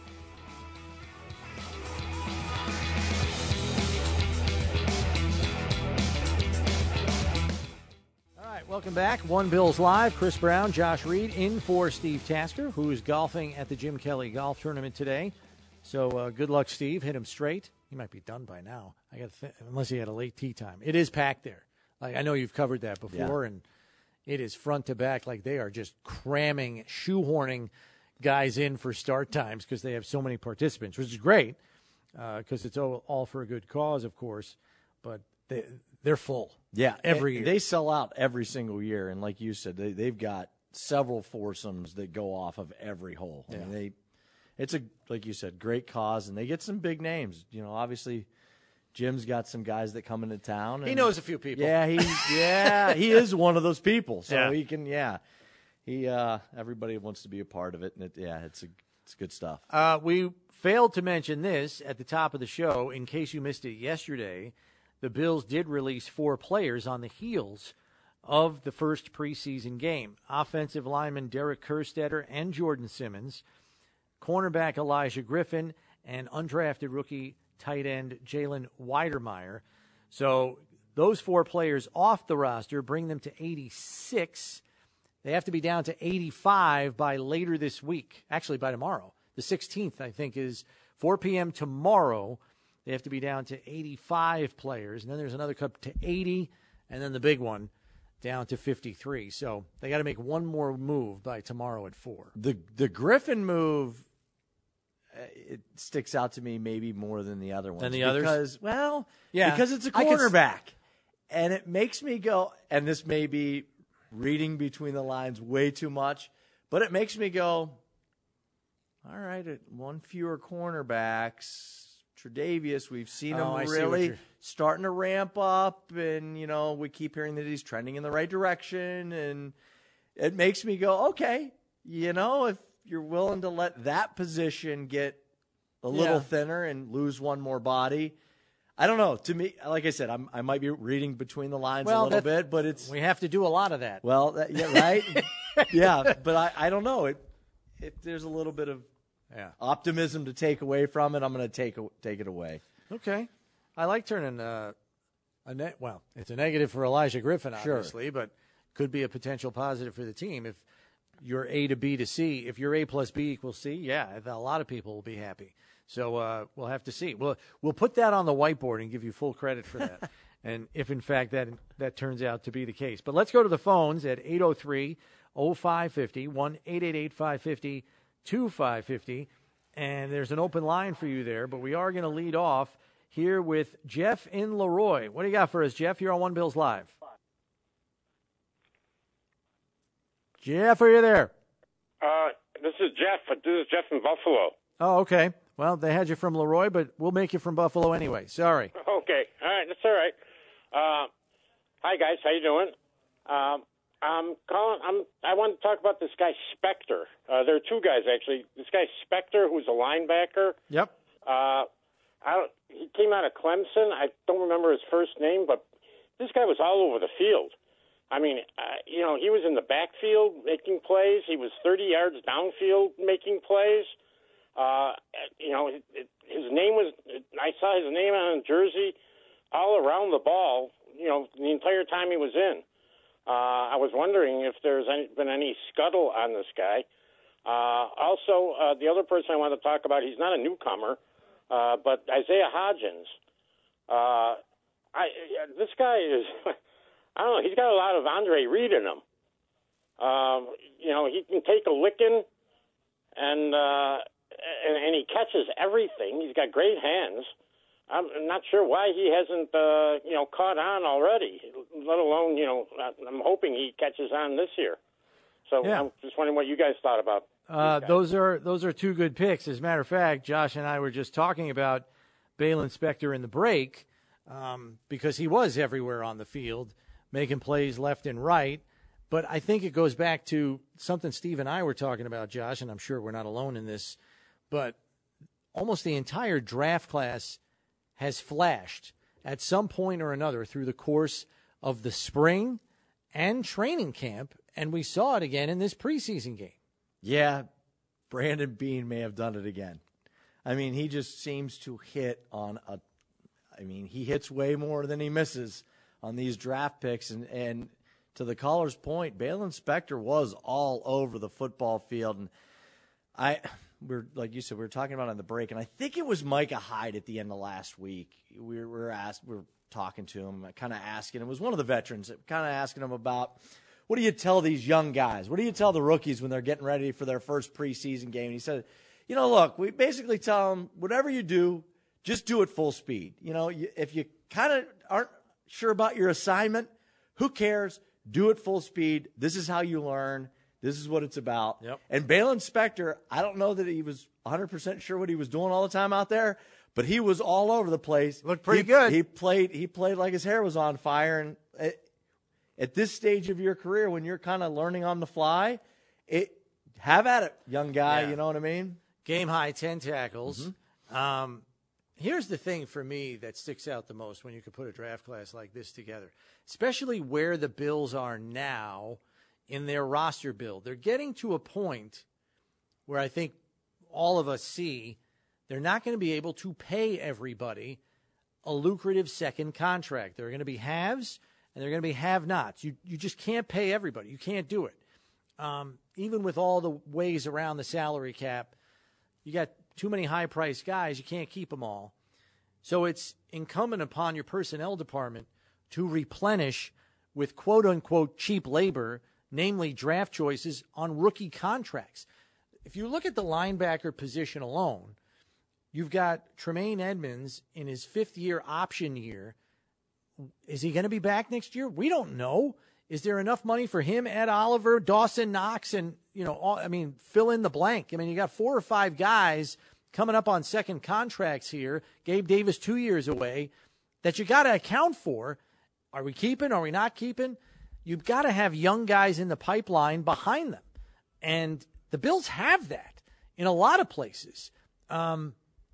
Welcome back. One Bills Live. Chris Brown, Josh Reed, in for Steve Tasker, who is golfing at the Jim Kelly Golf Tournament today. So uh, good luck, Steve. Hit him straight. He might be done by now. I got th- unless he had a late tee time. It is packed there. Like I know you've covered that before, yeah. And it is front to back. Like they are just cramming, shoehorning guys in for start times because they have so many participants, which is great because uh, it's all, all for a good cause, of course. But they they're full. Yeah, every year. They sell out every single year, and like you said, they they've got several foursomes that go off of every hole. Yeah. I mean, they, it's a like you said, great cause, and they get some big names. You know, obviously, Jim's got some guys that come into town. And, he knows a few people. Yeah, he yeah he is one of those people. So yeah. he can yeah, he uh, everybody wants to be a part of it, and it, yeah, it's a it's good stuff. Uh, we failed to mention this at the top of the show in case you missed it yesterday. The Bills did release four players on the heels of the first preseason game. Offensive lineman Derek Kerstetter and Jordan Simmons, cornerback Elijah Griffin, and undrafted rookie tight end Jalen Weidermeyer. So those four players off the roster bring them to eighty-six. They have to be down to eighty-five by later this week. Actually, by tomorrow. The sixteenth, I think, is four p.m. tomorrow. They have to be down to eighty-five players, and then there's another cut to eighty, and then the big one down to fifty-three. So they got to make one more move by tomorrow at four. The the Griffin move, uh, it sticks out to me maybe more than the other ones. Than the because, others? Because, well, yeah, because it's a cornerback. And it makes me go, and this may be reading between the lines way too much, but it makes me go, all right, one fewer cornerbacks. Tre'Davious, we've seen him oh, really starting to ramp up, and you know we keep hearing that he's trending in the right direction, and it makes me go, okay, you know, if you're willing to let that position get a little yeah. thinner and lose one more body, I don't know. To me, like I said, I'm, I might be reading between the lines well, a little bit, but it's we have to do a lot of that. Well, that, yeah, right, yeah, but I, I don't know. It if there's a little bit of Yeah. optimism to take away from it, I'm going to take take it away. Okay. I like turning uh, a net. Well, it's a negative for Elijah Griffin, obviously, sure. but could be a potential positive for the team. If you're A to B to C, if you're A plus B equals C, yeah, a lot of people will be happy. So uh, we'll have to see. We'll, we'll put that on the whiteboard and give you full credit for that. And if, in fact, that that turns out to be the case. But let's go to the phones at eight oh three, oh five five oh, one eight eight eight, five five oh, two five five oh, and there's an open line for you there, but we are going to lead off here with Jeff in Leroy. What do you got for us, Jeff? You're on One Bills Live. Jeff, are you there? Uh, this is Jeff. This is Jeff in Buffalo. Oh, okay. Well, they had you from Leroy, but we'll make you from Buffalo anyway. Sorry. Okay. All right. That's all right. Uh, hi, guys. How you doing? Um, I'm calling. I'm. I want to talk about this guy Spector. Uh, there are two guys actually. This guy Spector, who's a linebacker. Yep. Uh, I don't. He came out of Clemson. I don't remember his first name, but this guy was all over the field. I mean, uh, you know, he was in the backfield making plays. He was thirty yards downfield making plays. Uh, you know, it, it, his name was. I saw his name on a jersey all around the ball. You know, the entire time he was in. Uh, I was wondering if there's any, been any scuttle on this guy. Uh, also, uh, the other person I want to talk about, he's not a newcomer, uh, but Isaiah Hodgins. Uh, I, this guy is, I don't know, he's got a lot of Andre Reed in him. Um, you know, he can take a licking, and, uh, and and he catches everything. He's got great hands. I'm not sure why he hasn't, uh, you know, caught on already, let alone, you know, I'm hoping he catches on this year. So Yeah. I'm just wondering what you guys thought about Uh, those are those are two good picks. As a matter of fact, Josh and I were just talking about Balin Spector in the break um, because he was everywhere on the field, making plays left and right. But I think it goes back to something Steve and I were talking about, Josh, and I'm sure we're not alone in this, but almost the entire draft class has flashed at some point or another through the course of the spring and training camp, and we saw it again in this preseason game. Yeah, Brandon Beane may have done it again. I mean, he just seems to hit on a – I mean, he hits way more than he misses on these draft picks. And, and to the caller's point, Balin Spector was all over the football field. And I – we're like you said, we were talking about it on the break, and I think it was Micah Hyde at the end of last week. We were, we were asked, we were talking to him, kind of asking. It was one of the veterans, kind of asking him about what do you tell these young guys? What do you tell the rookies when they're getting ready for their first preseason game? And he said, you know, look, we basically tell them whatever you do, just do it full speed. You know, you, if you kind of aren't sure about your assignment, who cares? Do it full speed. This is how you learn. This is what it's about. Yep. And Balin Spector, I don't know that he was one hundred percent sure what he was doing all the time out there, but he was all over the place. Looked pretty he, good. He played He played like his hair was on fire. And at, at this stage of your career, when you're kind of learning on the fly, it have at it, young guy. Yeah. You know what I mean? Game high, ten tackles. Mm-hmm. Um, here's the thing for me that sticks out the most when you can put a draft class like this together, especially where the Bills are now in their roster build. They're getting to a point where I think all of us see they're not going to be able to pay everybody a lucrative second contract. There are going to be haves and there are going to be have-nots. You you just can't pay everybody. You can't do it. Um, even with all the ways around the salary cap, you got too many high-priced guys. You can't keep them all. So it's incumbent upon your personnel department to replenish with quote-unquote cheap labor, namely draft choices on rookie contracts. If you look at the linebacker position alone, you've got Tremaine Edmonds in his fifth-year option year. Is he going to be back next year? We don't know. Is there enough money for him, Ed Oliver, Dawson Knox, and, you know, all, I mean, fill in the blank. I mean, you got four or five guys coming up on second contracts here. Gabe Davis two years away that you got to account for. Are we keeping? Are we not keeping? You've got to have young guys in the pipeline behind them. And the Bills have that in a lot of places. Um,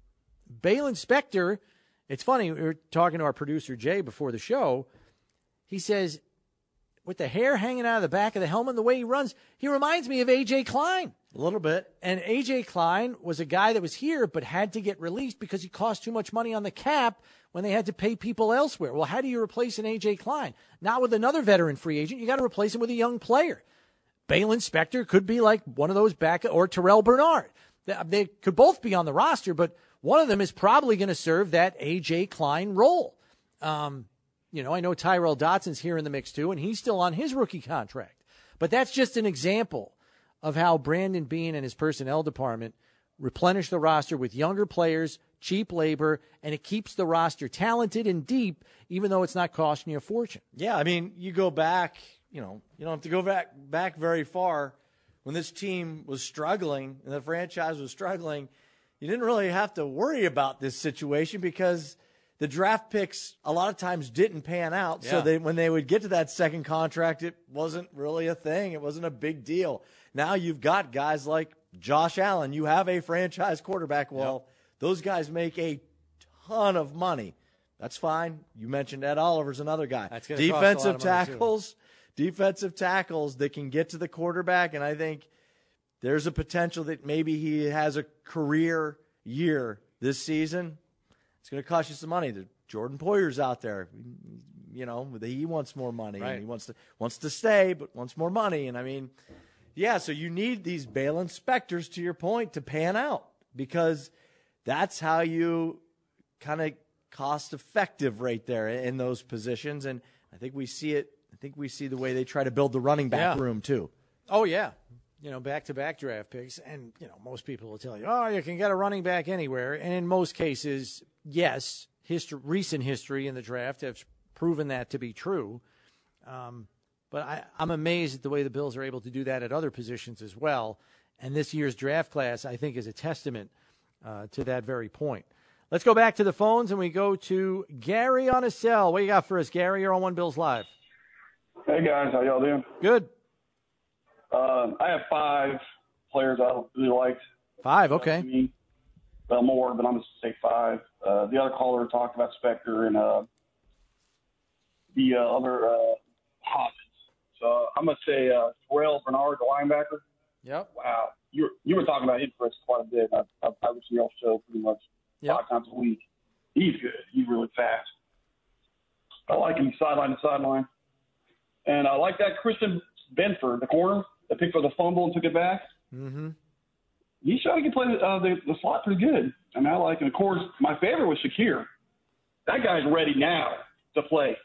Balin Spector, it's funny, we were talking to our producer, Jay, before the show. He says, with the hair hanging out of the back of the helmet, the way he runs, he reminds me of A J. Klein. A little bit. And A J. Klein was a guy that was here but had to get released because he cost too much money on the cap when they had to pay people elsewhere. Well, how do you replace an A J. Klein? Not with another veteran free agent. You got to replace him with a young player. Balin Spector could be like one of those back, or Terrell Bernard. They could both be on the roster, but one of them is probably going to serve that A J. Klein role. Um, you know, I know Tyrell Dotson's here in the mix too, and he's still on his rookie contract. But that's just an example of how Brandon Beane and his personnel department replenish the roster with younger players, cheap labor, and it keeps the roster talented and deep, even though it's not costing you a fortune. Yeah, I mean, you go back, you know, you don't have to go back back very far. When this team was struggling and the franchise was struggling, you didn't really have to worry about this situation because the draft picks a lot of times didn't pan out. Yeah. So they, when they would get to that second contract, it wasn't really a thing. It wasn't a big deal. Now you've got guys like Josh Allen. You have a franchise quarterback. Well, yep. Those guys make a ton of money. That's fine. You mentioned Ed Oliver's another guy. That's gonna defensive cost a lot of money, tackles, defensive tackles that can get to the quarterback, and I think there's a potential that maybe he has a career year this season. It's going to cost you some money. The Jordan Poyer's out there. You know, he wants more money. Right. And he wants to wants to stay, but wants more money. And, I mean, yeah, so you need these Balin Spectors, to your point, to pan out because that's how you kind of cost-effective right there in those positions. And I think we see it. I think we see the way they try to build the running back yeah. room, too. Oh, yeah. You know, back-to-back draft picks. And, you know, most people will tell you, oh, you can get a running back anywhere. And in most cases, yes, history, recent history in the draft have proven that to be true. Um, but I, I'm amazed at the way the Bills are able to do that at other positions as well. And this year's draft class, I think, is a testament uh, to that very point. Let's go back to the phones, and we go to Gary on a cell. What you got for us, Gary? You're on One Bills Live. Hey, guys. How y'all doing? Good. Um, I have five players I really liked. Five, okay. Uh, me. Well, more, but I'm going to say five. Uh, the other caller talked about Spector and uh, the uh, other uh, Hobbs. So I'm going to say uh, Terrell Bernard, the linebacker. Yep. Wow. You were, you were talking about him for us quite a bit. I, I, I listen to y'all's show pretty much yep. five times a week. He's good. He's really fast. I like him sideline to sideline. And I like that Christian Benford, the corner, that picked for the fumble and took it back. Mm-hmm. He showed he could play the, uh, the, the slot pretty good. I mean, I like him. Of course, my favorite was Shakir. That guy's ready now to play.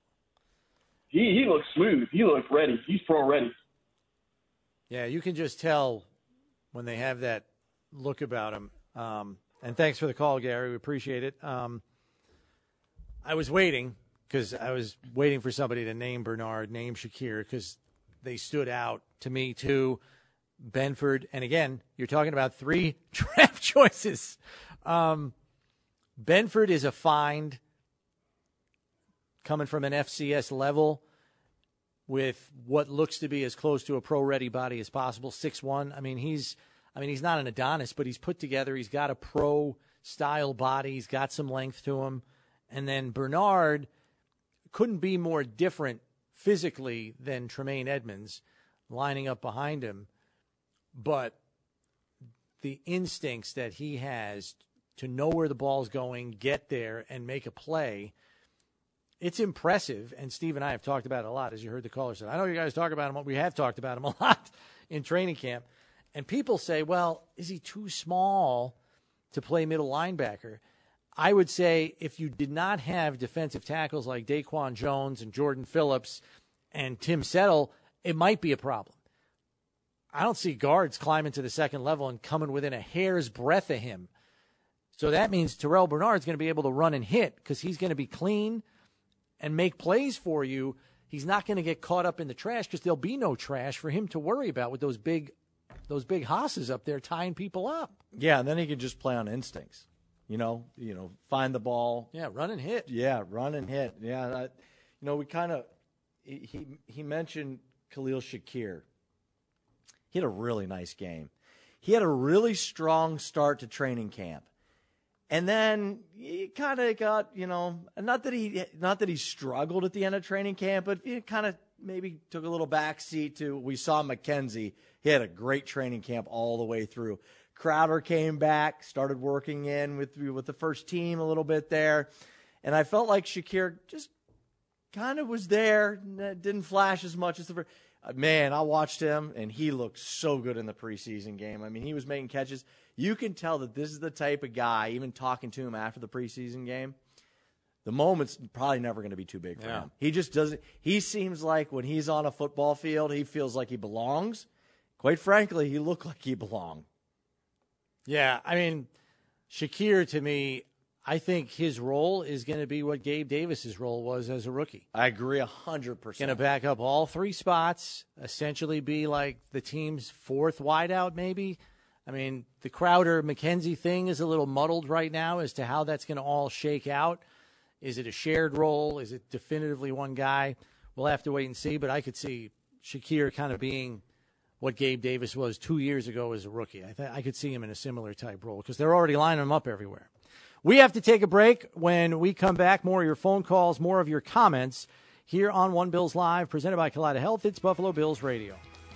He he looks smooth. He looks ready. He's pro ready. Yeah, you can just tell when they have that look about him. Um, and thanks for the call, Gary. We appreciate it. Um, I was waiting because I was waiting for somebody to name Bernard, name Shakir, because they stood out to me too. Benford, and again, you're talking about three draft choices. Um, Benford is a find coming from an F C S level with what looks to be as close to a pro-ready body as possible, six one. I mean, he's I mean, he's not an Adonis, but he's put together. He's got a pro-style body. He's got some length to him. And then Bernard couldn't be more different physically than Tremaine Edmonds lining up behind him. But the instincts that he has to know where the ball's going, get there, and make a play, it's impressive. And Steve and I have talked about it a lot, as you heard the caller say. I know you guys talk about him. We have talked about him a lot in training camp. And people say, well, is he too small to play middle linebacker? I would say if you did not have defensive tackles like Daquan Jones and Jordan Phillips and Tim Settle, it might be a problem. I don't see guards climbing to the second level and coming within a hair's breadth of him. So that means Terrell Bernard's going to be able to run and hit because he's going to be clean and make plays for you. He's not going to get caught up in the trash because there'll be no trash for him to worry about with those big those big hosses up there tying people up. Yeah, and then he can just play on instincts. You know, you know, find the ball. Yeah, run and hit. Yeah, run and hit. Yeah, I, you know, we kind of he he mentioned Khalil Shakir. He had a really nice game. He had a really strong start to training camp. And then he kind of got, you know, not that he not that he struggled at the end of training camp, but he kind of maybe took a little backseat to, we saw McKenzie. He had a great training camp all the way through. Crowder came back, started working in with, with the first team a little bit there. And I felt like Shakir just kind of was there, didn't flash as much as the first. Man, I watched him, and he looked so good in the preseason game. I mean, he was making catches. You can tell that this is the type of guy, even talking to him after the preseason game, the moment's probably never going to be too big for yeah. him. He just doesn't – he seems like when he's on a football field, he feels like he belongs. Quite frankly, he looked like he belonged. Yeah, I mean, Shakir, to me, I think his role is going to be what Gabe Davis's role was as a rookie. I agree one hundred percent. Going to back up all three spots, essentially be like the team's fourth wideout maybe. I mean, the Crowder-McKenzie thing is a little muddled right now as to how that's going to all shake out. Is it a shared role? Is it definitively one guy? We'll have to wait and see, but I could see Shakir kind of being what Gabe Davis was two years ago as a rookie. I, th- I could see him in a similar type role because they're already lining him up everywhere. We have to take a break. When we come back, more of your phone calls, more of your comments here on One Bills Live, presented by Kaleida Health. It's Buffalo Bills Radio.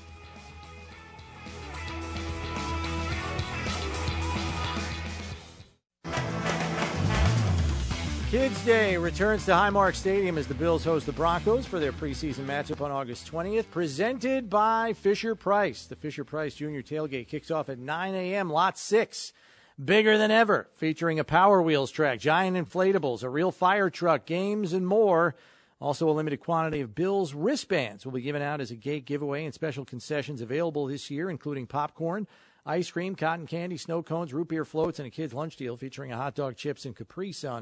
Kids Day returns to Highmark Stadium as the Bills host the Broncos for their preseason matchup on August twentieth, presented by Fisher-Price. The Fisher-Price Junior Tailgate kicks off at nine a.m., Lot six. Bigger than ever, featuring a Power Wheels track, giant inflatables, a real fire truck, games, and more. Also, a limited quantity of Bills wristbands will be given out as a gate giveaway, and special concessions available this year, including popcorn, ice cream, cotton candy, snow cones, root beer floats, and a kid's lunch deal featuring a hot dog, chips, and Capri Sun.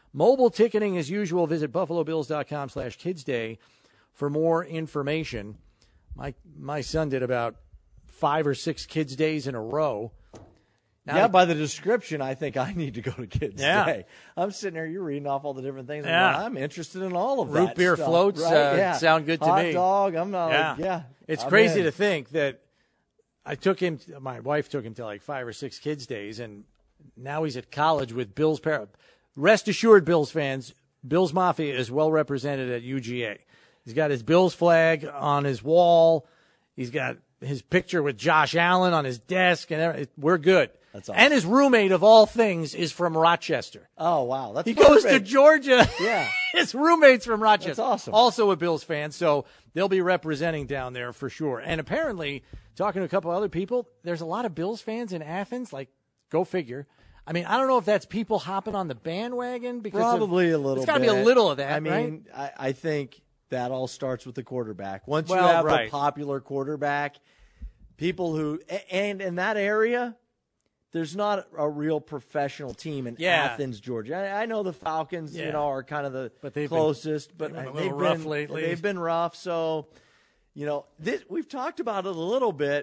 Mobile ticketing as usual. Visit buffalobills.com slash kidsday for more information. My my son did about five or six kids days in a row. Now yeah, the, by the description, I think I need to go to Kids yeah. Day. I'm sitting there, you're reading off all the different things. I'm, Yeah. like, I'm interested in all of Root that beer stuff, floats right? uh, yeah. sound good to Hot me. dog, I'm not Yeah. like, yeah. It's I'm crazy in. to think that I took him, my wife took him to like five or six kids days, and now he's at college with Bills. Par- Rest assured, Bills fans, Bills Mafia is well represented at U G A. He's got his Bills flag on his wall. He's got his picture with Josh Allen on his desk, and everything. We're good. That's awesome. And his roommate, of all things, is from Rochester. Oh, wow. That's He goes to perfect. Georgia. Yeah. His roommate's from Rochester. That's awesome. Also a Bills fan, so they'll be representing down there for sure. And apparently, talking to a couple other people, there's a lot of Bills fans in Athens. Like, go figure. I mean, I don't know if that's people hopping on the bandwagon because Probably of, a little It's got to bit. be a little of that. I mean, right? I, I think that all starts with the quarterback. Once Well, you have right. a popular quarterback, people who – and in that area – there's not a real professional team in Yeah. Athens, Georgia. I, I know the Falcons, Yeah. you know, are kind of the But they've been- closest, they've but been a they've little been rough lately. They've been rough. So, you know, this, we've talked about it a little bit.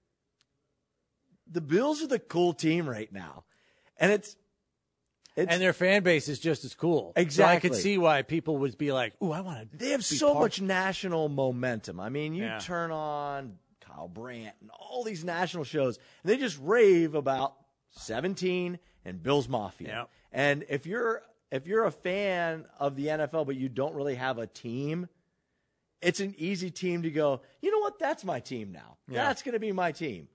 The Bills are the cool team right now, and it's it's And their fan base is just as cool. Exactly. So I could see why people would be like, ooh, I want to they have so much national momentum. I mean, you Yeah. turn on Kyle Brandt and all these national shows, and they just rave about seventeen and Bills Mafia. Yeah. And if you're if you're a fan of the N F L but you don't really have a team, it's an easy team to go, you know what, that's my team now. Yeah. That's going to be my team.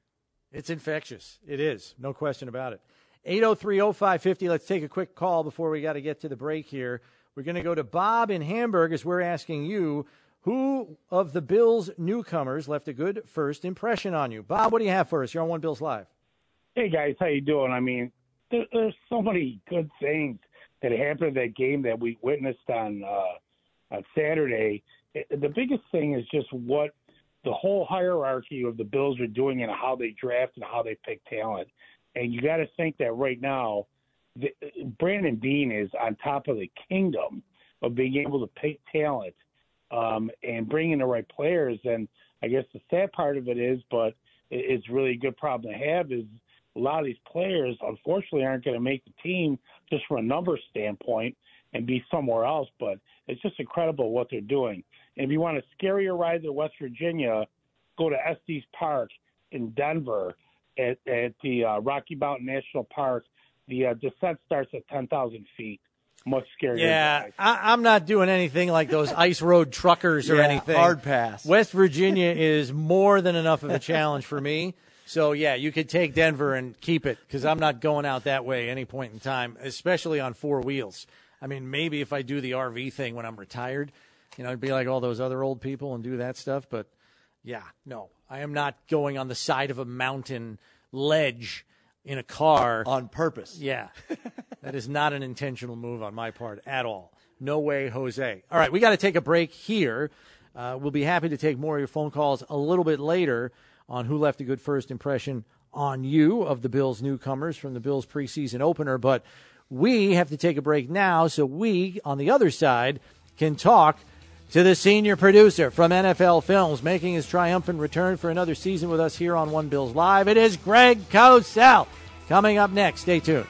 It's infectious. It is. No question about it. eight oh three oh five fifty. Let's take a quick call before we got to get to the break here. We're going to go to Bob in Hamburg as we're asking you, who of the Bills newcomers left a good first impression on you? Bob, what do you have for us? You're on One Bills Live. Hey guys, how you doing? I mean, there, there's so many good things that happened in that game that we witnessed on uh, on Saturday. It, the biggest thing is just what the whole hierarchy of the Bills are doing and how they draft and how they pick talent. And you got to think that right now, the, Brandon Beane is on top of the kingdom of being able to pick talent um, and bring in the right players. And I guess the sad part of it is, but it, it's really a good problem to have, is a lot of these players, unfortunately, aren't going to make the team just from a numbers standpoint and be somewhere else. But it's just incredible what they're doing. And if you want a scarier ride to West Virginia, go to Estes Park in Denver at, at the uh, Rocky Mountain National Park. The uh, descent starts at ten thousand feet. Much scarier. Yeah, I, I'm not doing anything like those ice road truckers or Yeah, anything. hard pass. West Virginia is more than enough of a challenge for me. So, yeah, you could take Denver and keep it because I'm not going out that way any point in time, especially on four wheels. I mean, maybe if I do the R V thing when I'm retired, you know, it'd be like all those other old people and do that stuff. But, yeah, no, I am not going on the side of a mountain ledge in a car. On purpose. Yeah, that is not an intentional move on my part at all. No way, Jose. All right, we got to take a break here. Uh, we'll be happy to take more of your phone calls a little bit later on who left a good first impression on you of the Bills newcomers from the Bills preseason opener. But we have to take a break now so we, on the other side, can talk to the senior producer from N F L Films, making his triumphant return for another season with us here on One Bills Live. It is Greg Cosell. Coming up next. Stay tuned.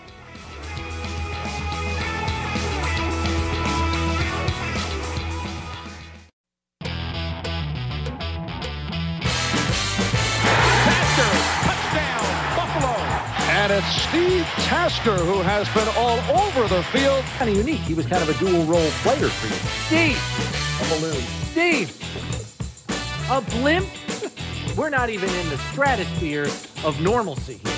And it's Steve Tasker who has been all over the field. Kind of unique. He was kind of a dual role player for you. Steve! A balloon. Steve! A blimp? We're not even in the stratosphere of normalcy here.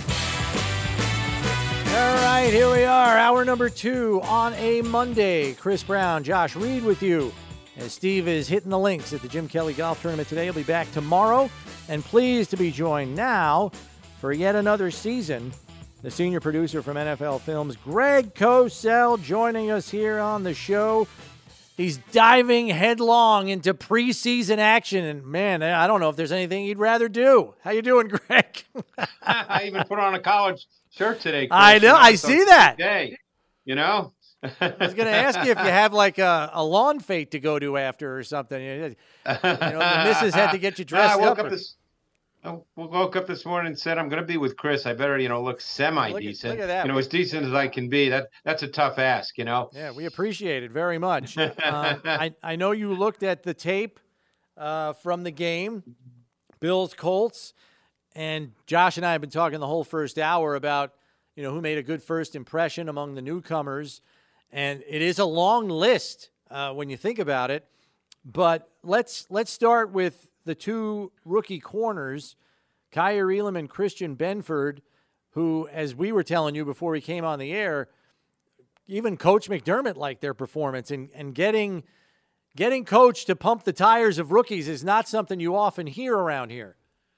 All right, here we are. Hour number two on a Monday. Chris Brown, Josh Reed with you. As Steve is hitting the links at the Jim Kelly Golf Tournament today. He'll be back tomorrow. And pleased to be joined now for yet another season, the senior producer from N F L Films, Greg Cosell, joining us here on the show. He's diving headlong into preseason action, and man, I don't know if there's anything he'd rather do. How you doing, Greg? I even put on a college shirt today, Chris. I know, You I so see that. Day, you know, I was going to ask you if you have like a, a lawn fete to go to after or something. You know, the missus had to get you dressed I woke up. up this, I woke up this morning and said, I'm going to be with Chris. I better, you know, look semi-decent. Look at, look at that. You know, as decent as I can be. That That's a tough ask, you know. Yeah, we appreciate it very much. um, I, I know you looked at the tape uh, from the game, Bills Colts, and Josh and I have been talking the whole first hour about, you know, who made a good first impression among the newcomers. And it is a long list uh, when you think about it. But let's let's start with the two rookie corners, Kaiir Elam and Christian Benford, who, as we were telling you before we came on the air, even Coach McDermott liked their performance. And, and getting getting Coach to pump the tires of rookies is not something you often hear around here.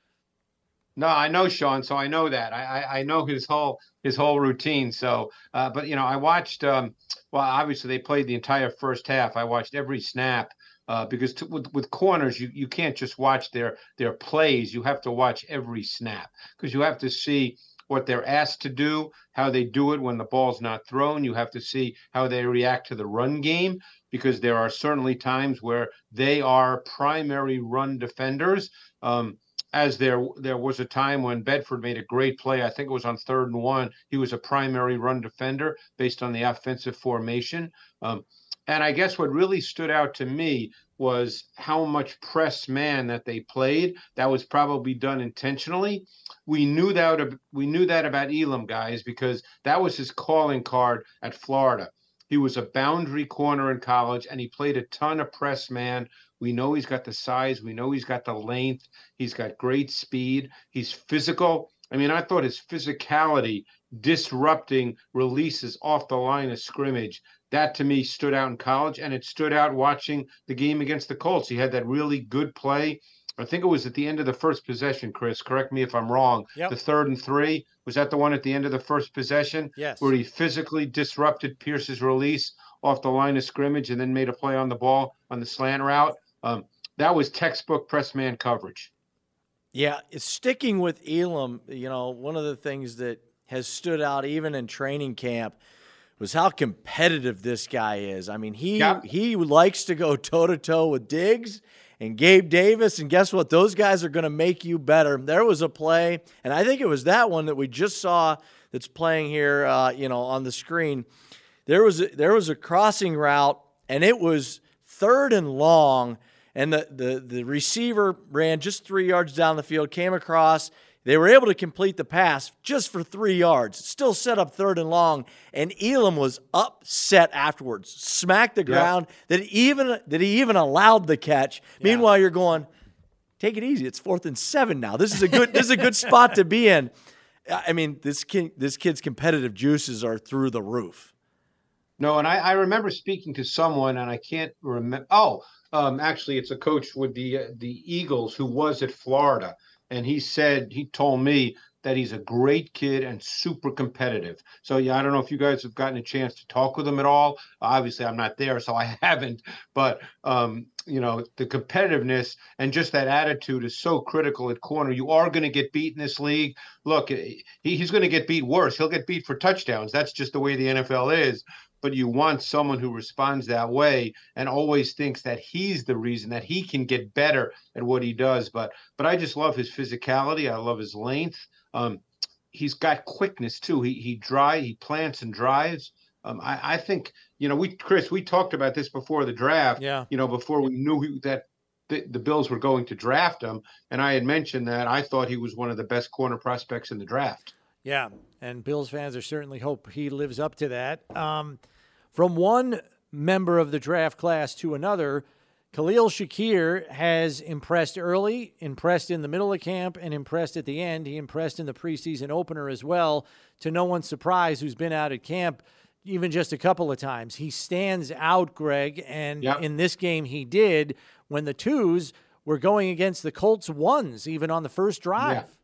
No, I know Sean, so I know that. I I, I know his whole his whole routine. So, uh, but you know, I watched. Um, well, obviously they played the entire first half. I watched every snap uh, because to, with with corners, you you can't just watch their their plays. You have to watch every snap because you have to see what they're asked to do, how they do it when the ball's not thrown. You have to see how they react to the run game because there are certainly times where they are primary run defenders. Um, As there there was a time when Bedford made a great play. I think it was on third and one. He was a primary run defender based on the offensive formation. Um, and I guess what really stood out to me was how much press man that they played. That was probably done intentionally. We knew that we knew that about Elam, guys, because that was his calling card at Florida. He was a boundary corner in college, and he played a ton of press man. We know he's got the size. We know he's got the length. He's got great speed. He's physical. I mean, I thought his physicality disrupting releases off the line of scrimmage, that to me stood out in college, and it stood out watching the game against the Colts. He had that really good play. I think it was at the end of the first possession, Chris. Correct me if I'm wrong. Yep. The third and three. Was that the one at the end of the first possession? Yes. Where he physically disrupted Pierce's release off the line of scrimmage and then made a play on the ball on the slant route. Um, that was textbook press man coverage. Yeah, it's sticking with Elam. You know, one of the things that has stood out even in training camp was how competitive this guy is. I mean, he Yep. he likes to go toe-to-toe with Diggs and Gabe Davis, and guess what? Those guys are going to make you better. There was a play, and I think it was that one that we just saw that's playing here, uh, you know, on the screen. There was a, there was a crossing route, and it was third and long, and the, the, the receiver ran just three yards down the field, came across. They were able to complete the pass just for three yards, still set up third and long, and Elam was upset afterwards, smacked the ground, yep. that, he even, that he even allowed the catch. Yeah. Meanwhile, you're going, take it easy. It's fourth and seven now. This is a good this is a good spot to be in. I mean, this kid, this kid's competitive juices are through the roof. No, and I, I remember speaking to someone, and I can't remember. Oh, um, actually, it's a coach with the uh, the Eagles who was at Florida. And he said, he told me that he's a great kid and super competitive. So, yeah, I don't know if you guys have gotten a chance to talk with him at all. Obviously, I'm not there, so I haven't. But, um, you know, the competitiveness and just that attitude is so critical at corner. You are going to get beat in this league. Look, he, he's going to get beat worse. He'll get beat for touchdowns. That's just the way the N F L is. But you want someone who responds that way and always thinks that he's the reason, that he can get better at what he does. But but I just love his physicality. I love his length. Um, he's got quickness too. He he drive, he plants and drives. Um, I, I think, you know, we Chris, we talked about this before the draft. Yeah. You know, before we knew he, that the, the Bills were going to draft him, and I had mentioned that I thought he was one of the best corner prospects in the draft. Yeah, and Bills fans are certainly hope he lives up to that. Um, From one member of the draft class to another, Khalil Shakir has impressed early, impressed in the middle of camp, and impressed at the end. He impressed in the preseason opener as well, to no one's surprise, who's been out at camp even just a couple of times. He stands out, Greg, and yep. in this game he did when the twos were going against the Colts ones, even on the first drive. Yeah.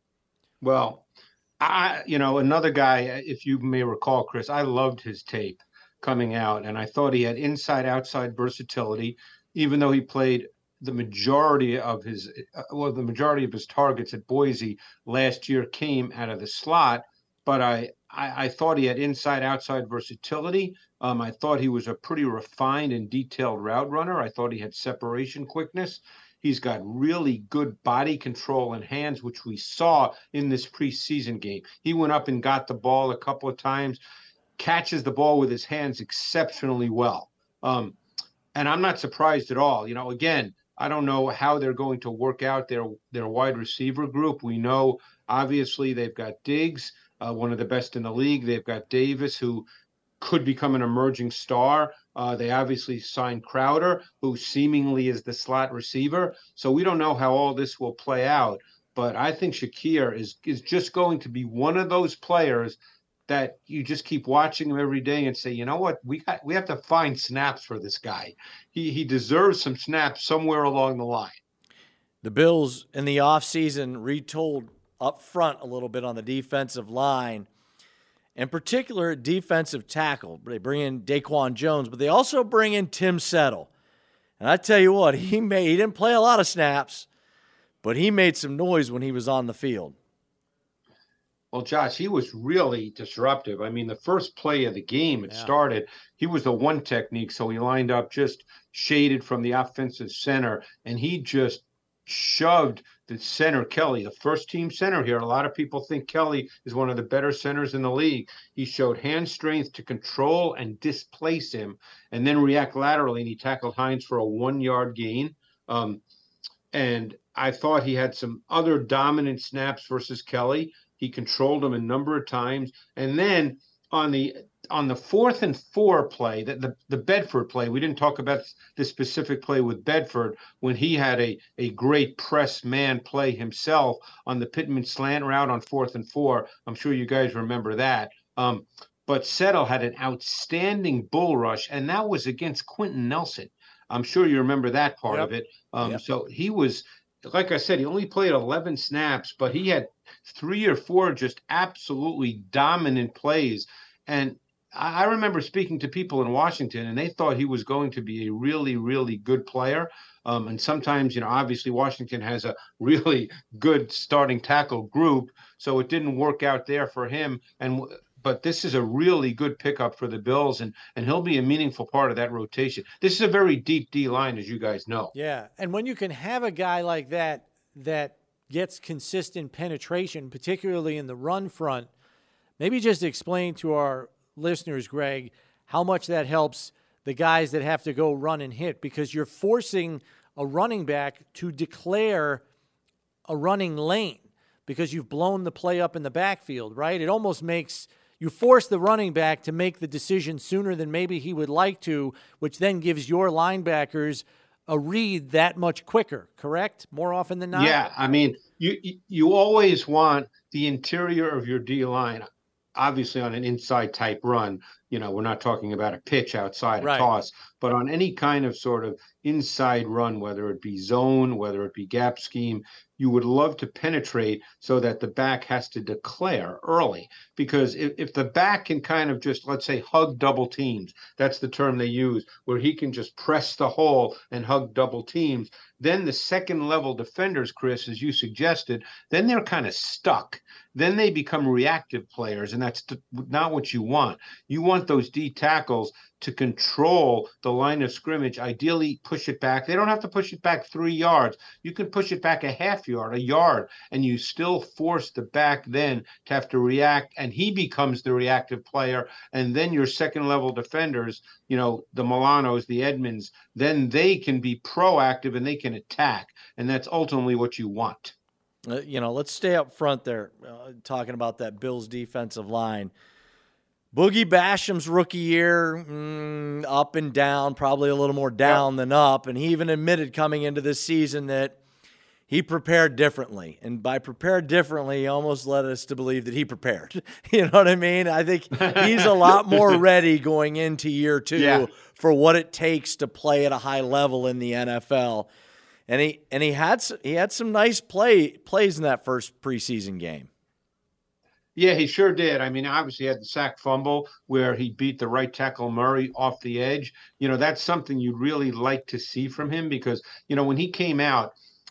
Well, I, you know, another guy, if you may recall, Chris, I loved his tape coming out, and I thought he had inside-outside versatility, even though he played the majority of his well, the majority of his targets at Boise last year came out of the slot. But I I, I thought he had inside-outside versatility. Um, I thought he was a pretty refined and detailed route runner. I thought he had separation quickness. He's got really good body control and hands, which we saw in this preseason game. He went up and got the ball a couple of times, catches the ball with his hands exceptionally well. Um, and I'm not surprised at all. You know, again, I don't know how they're going to work out their, their wide receiver group. We know, obviously, they've got Diggs, uh, one of the best in the league. They've got Davis, who could become an emerging star. Uh, they obviously signed Crowder, who seemingly is the slot receiver. So we don't know how all this will play out. But I think Shakir is is just going to be one of those players that you just keep watching him every day and say, you know what, we got we have to find snaps for this guy. He he deserves some snaps somewhere along the line. The Bills in the offseason retold up front a little bit on the defensive line. In particular, defensive tackle. They bring in Daquan Jones, but they also bring in Tim Settle. And I tell you what, he made he didn't play a lot of snaps, but he made some noise when he was on the field. Well, Josh, he was really disruptive. I mean, the first play of the game, it Yeah. started, he was the one technique, so he lined up just shaded from the offensive center, and he just shoved the center, Kelly, the first team center here. A lot of people think Kelly is one of the better centers in the league. He showed hand strength to control and displace him and then react laterally, and he tackled Hines for a one-yard gain. Um, and I thought he had some other dominant snaps versus Kelly. He controlled him a number of times. And then on the on the fourth and four play, the, the, the Bedford play, we didn't talk about the specific play with Bedford when he had a, a great press man play himself on the Pittman slant route on fourth and four. I'm sure you guys remember that. Um, but Settle had an outstanding bull rush, and that was against Quentin Nelson. I'm sure you remember that part Yep. of it. Um, Yep. So he was, like I said, he only played eleven snaps, but he had three or four just absolutely dominant plays. And I remember speaking to people in Washington, and they thought he was going to be a really, really good player. Um, and sometimes, you know, obviously Washington has a really good starting tackle group, so it didn't work out there for him. And but this is a really good pickup for the Bills, and and he'll be a meaningful part of that rotation. This is a very deep D line, as you guys know. Yeah, and when you can have a guy like that that gets consistent penetration, particularly in the run front, maybe just explain to our listeners, Greg, how much that helps the guys that have to go run and hit, because you're forcing a running back to declare a running lane because you've blown the play up in the backfield, right? It almost makes you force the running back to make the decision sooner than maybe he would like to, which then gives your linebackers a read that much quicker, correct? More often than not? Yeah, I mean, you you- you always want the interior of your D line, obviously on an inside type run. You know, we're not talking about a pitch outside, Right. a toss, but on any kind of sort of inside run, whether it be zone, whether it be gap scheme, you would love to penetrate so that the back has to declare early. Because if, if the back can kind of just, let's say, hug double teams, that's the term they use, where he can just press the hole and hug double teams, then the second level defenders, Chris, as you suggested, then they're kind of stuck. Then they become reactive players, and that's t- not what you want. You want those D tackles to control the line of scrimmage, ideally push it back. They don't have to push it back three yards. You can push it back a half yard, a yard, and you still force the back then to have to react, and he becomes the reactive player. And then your second level defenders, you know, the Milanos, the Edmonds, then they can be proactive and they can attack. And that's ultimately what you want. Uh, you know, let's stay up front there, uh, talking about that Bills defensive line. Boogie Basham's rookie year, mm, up and down, probably a little more down yep. than up. And he even admitted coming into this season that he prepared differently. And by prepared differently, he almost led us to believe that he prepared. You know what I mean? I think he's a lot more ready going into year two yeah. for what it takes to play at a high level in the N F L. And he and he had he had some nice play plays in that first preseason game. Yeah, he sure did. I mean, obviously he had the sack fumble where he beat the right tackle Murray off the edge. You know, that's something you'd really like to see from him because, you know, when he came out,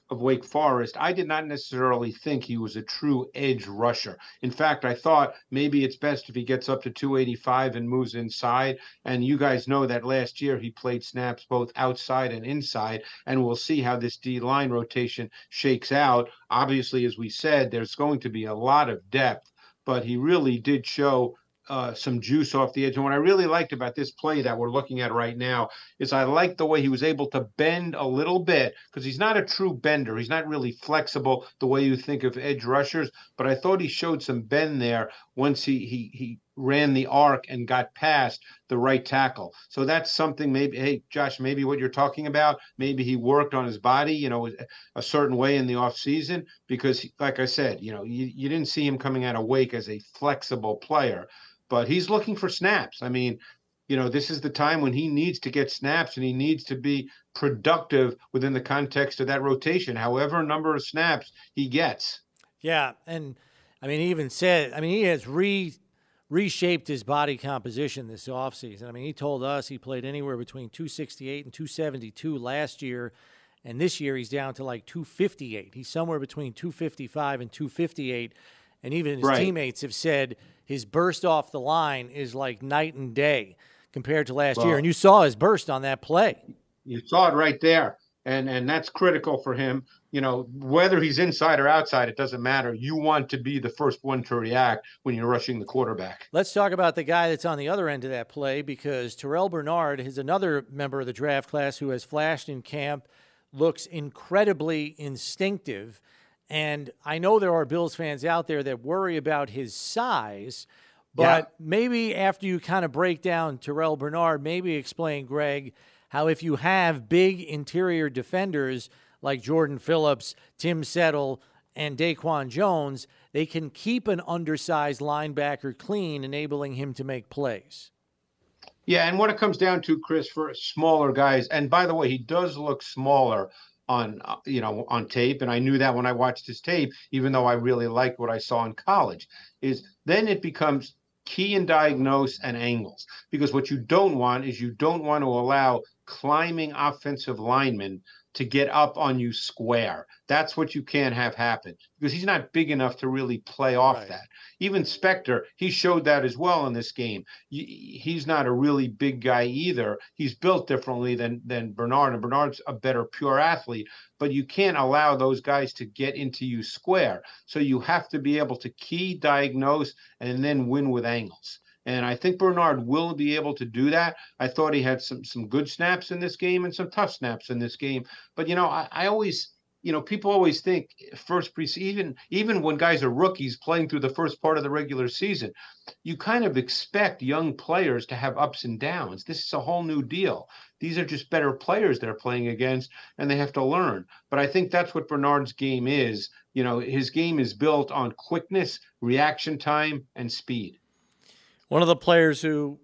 of Wake Forest, I did not necessarily think he was a true edge rusher. In fact, I thought maybe it's best if he gets up to two eighty-five and moves inside. And you guys know that last year he played snaps both outside and inside, and we'll see how this D-line rotation shakes out. Obviously, as we said, there's going to be a lot of depth, but he really did show Uh, some juice off the edge. And what I really liked about this play that we're looking at right now is I liked the way he was able to bend a little bit, because he's not a true bender. He's not really flexible the way you think of edge rushers, but I thought he showed some bend there once he he he ran the arc and got past the right tackle. So that's something maybe, hey, Josh, maybe what you're talking about, maybe he worked on his body, you know, a certain way in the off season, because like I said, you know, you, you didn't see him coming out of Wake as a flexible player. But he's looking for snaps. I mean, you know, this is the time when he needs to get snaps and he needs to be productive within the context of that rotation, however number of snaps he gets. Yeah, and I mean, he even said, I mean, he has re reshaped his body composition this offseason. I mean, he told us he played anywhere between two sixty-eight and two seventy-two last year, and this year he's down to like two fifty-eight. He's somewhere between two fifty-five and two fifty-eight, and even his right. teammates have said his burst off the line is like night and day compared to last well, year. And you saw his burst on that play. You saw it right there. And and that's critical for him. You know, whether he's inside or outside, it doesn't matter. You want to be the first one to react when you're rushing the quarterback. Let's talk about the guy that's on the other end of that play, because Terrell Bernard is another member of the draft class who has flashed in camp, looks incredibly instinctive. And I know there are Bills fans out there that worry about his size, but yeah. maybe after you kind of break down Terrell Bernard, maybe explain, Greg, how if you have big interior defenders like Jordan Phillips, Tim Settle, and Daquan Jones, they can keep an undersized linebacker clean, enabling him to make plays. Yeah, and what it comes down to, Chris, for smaller guys, and by the way, he does look smaller on, you know, on tape. And I knew that when I watched his tape, even though I really liked what I saw in college, is then it becomes key and diagnose and angles. Because what you don't want is you don't want to allow climbing offensive linemen to get up on you square. That's what you can't have happen, because he's not big enough to really play off right. that. Even Spector, he showed that as well in this game. He's not a really big guy either. He's built differently than than Bernard, and Bernard's a better pure athlete, but you can't allow those guys to get into you square. So you have to be able to key, diagnose, and then win with angles. And I think Bernard will be able to do that. I thought he had some some good snaps in this game and some tough snaps in this game. But, you know, I, I always, you know, people always think first preseason, even, even when guys are rookies playing through the first part of the regular season, you kind of expect young players to have ups and downs. This is a whole new deal. These are just better players they're playing against, and they have to learn. But I think that's what Bernard's game is. You know, his game is built on quickness, reaction time, and speed. One of the players who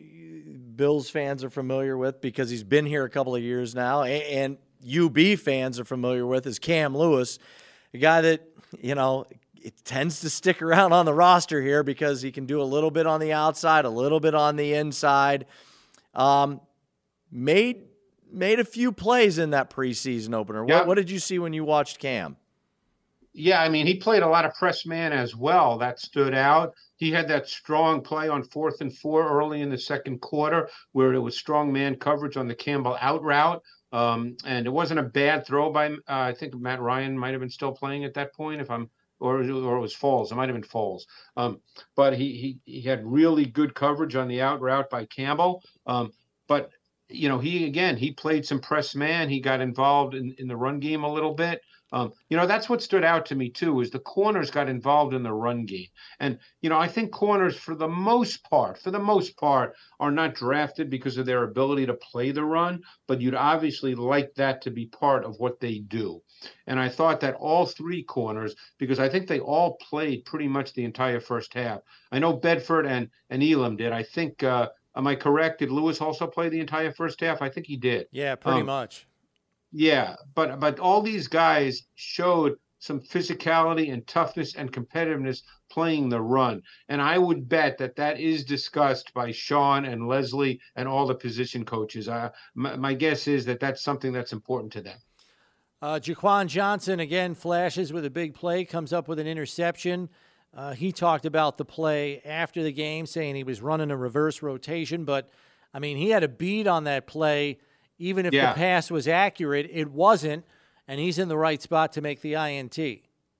Bills fans are familiar with because he's been here a couple of years now, and U B fans are familiar with, is Cam Lewis, a guy that, you know, it tends to stick around on the roster here because he can do a little bit on the outside, a little bit on the inside. Um, made made a few plays in that preseason opener. Yep. What, what did you see when you watched Cam? Yeah, I mean, he played a lot of press man as well. That stood out. He had that strong play on fourth and four early in the second quarter where it was strong man coverage on the Campbell out route. Um, and it wasn't a bad throw by, uh, I think Matt Ryan might have been still playing at that point, if I'm, or, or it was Foles. It might have been Foles. Um, but he, he, he had really good coverage on the out route by Campbell. Um, but, you know, he, again, he played some press man. He got involved in, in the run game a little bit. Um, you know, that's what stood out to me, too, is the corners got involved in the run game. And, you know, I think corners, for the most part, for the most part, are not drafted because of their ability to play the run, but you'd obviously like that to be part of what they do. And I thought that all three corners, because I think they all played pretty much the entire first half. I know Bedford and, and Elam did. I think, uh, am I correct? Did Lewis also play the entire first half? I think he did. Yeah, pretty um, much. Yeah, but but all these guys showed some physicality and toughness and competitiveness playing the run. And I would bet that that is discussed by Sean and Leslie and all the position coaches. Uh, my, my guess is that that's something that's important to them. Uh, Jaquan Johnson, again, flashes with a big play, comes up with an interception. Uh, he talked about the play after the game, saying he was running a reverse rotation. But, I mean, he had a beat on that play. Even if Yeah. the pass was accurate, it wasn't, and he's in the right spot to make the I N T.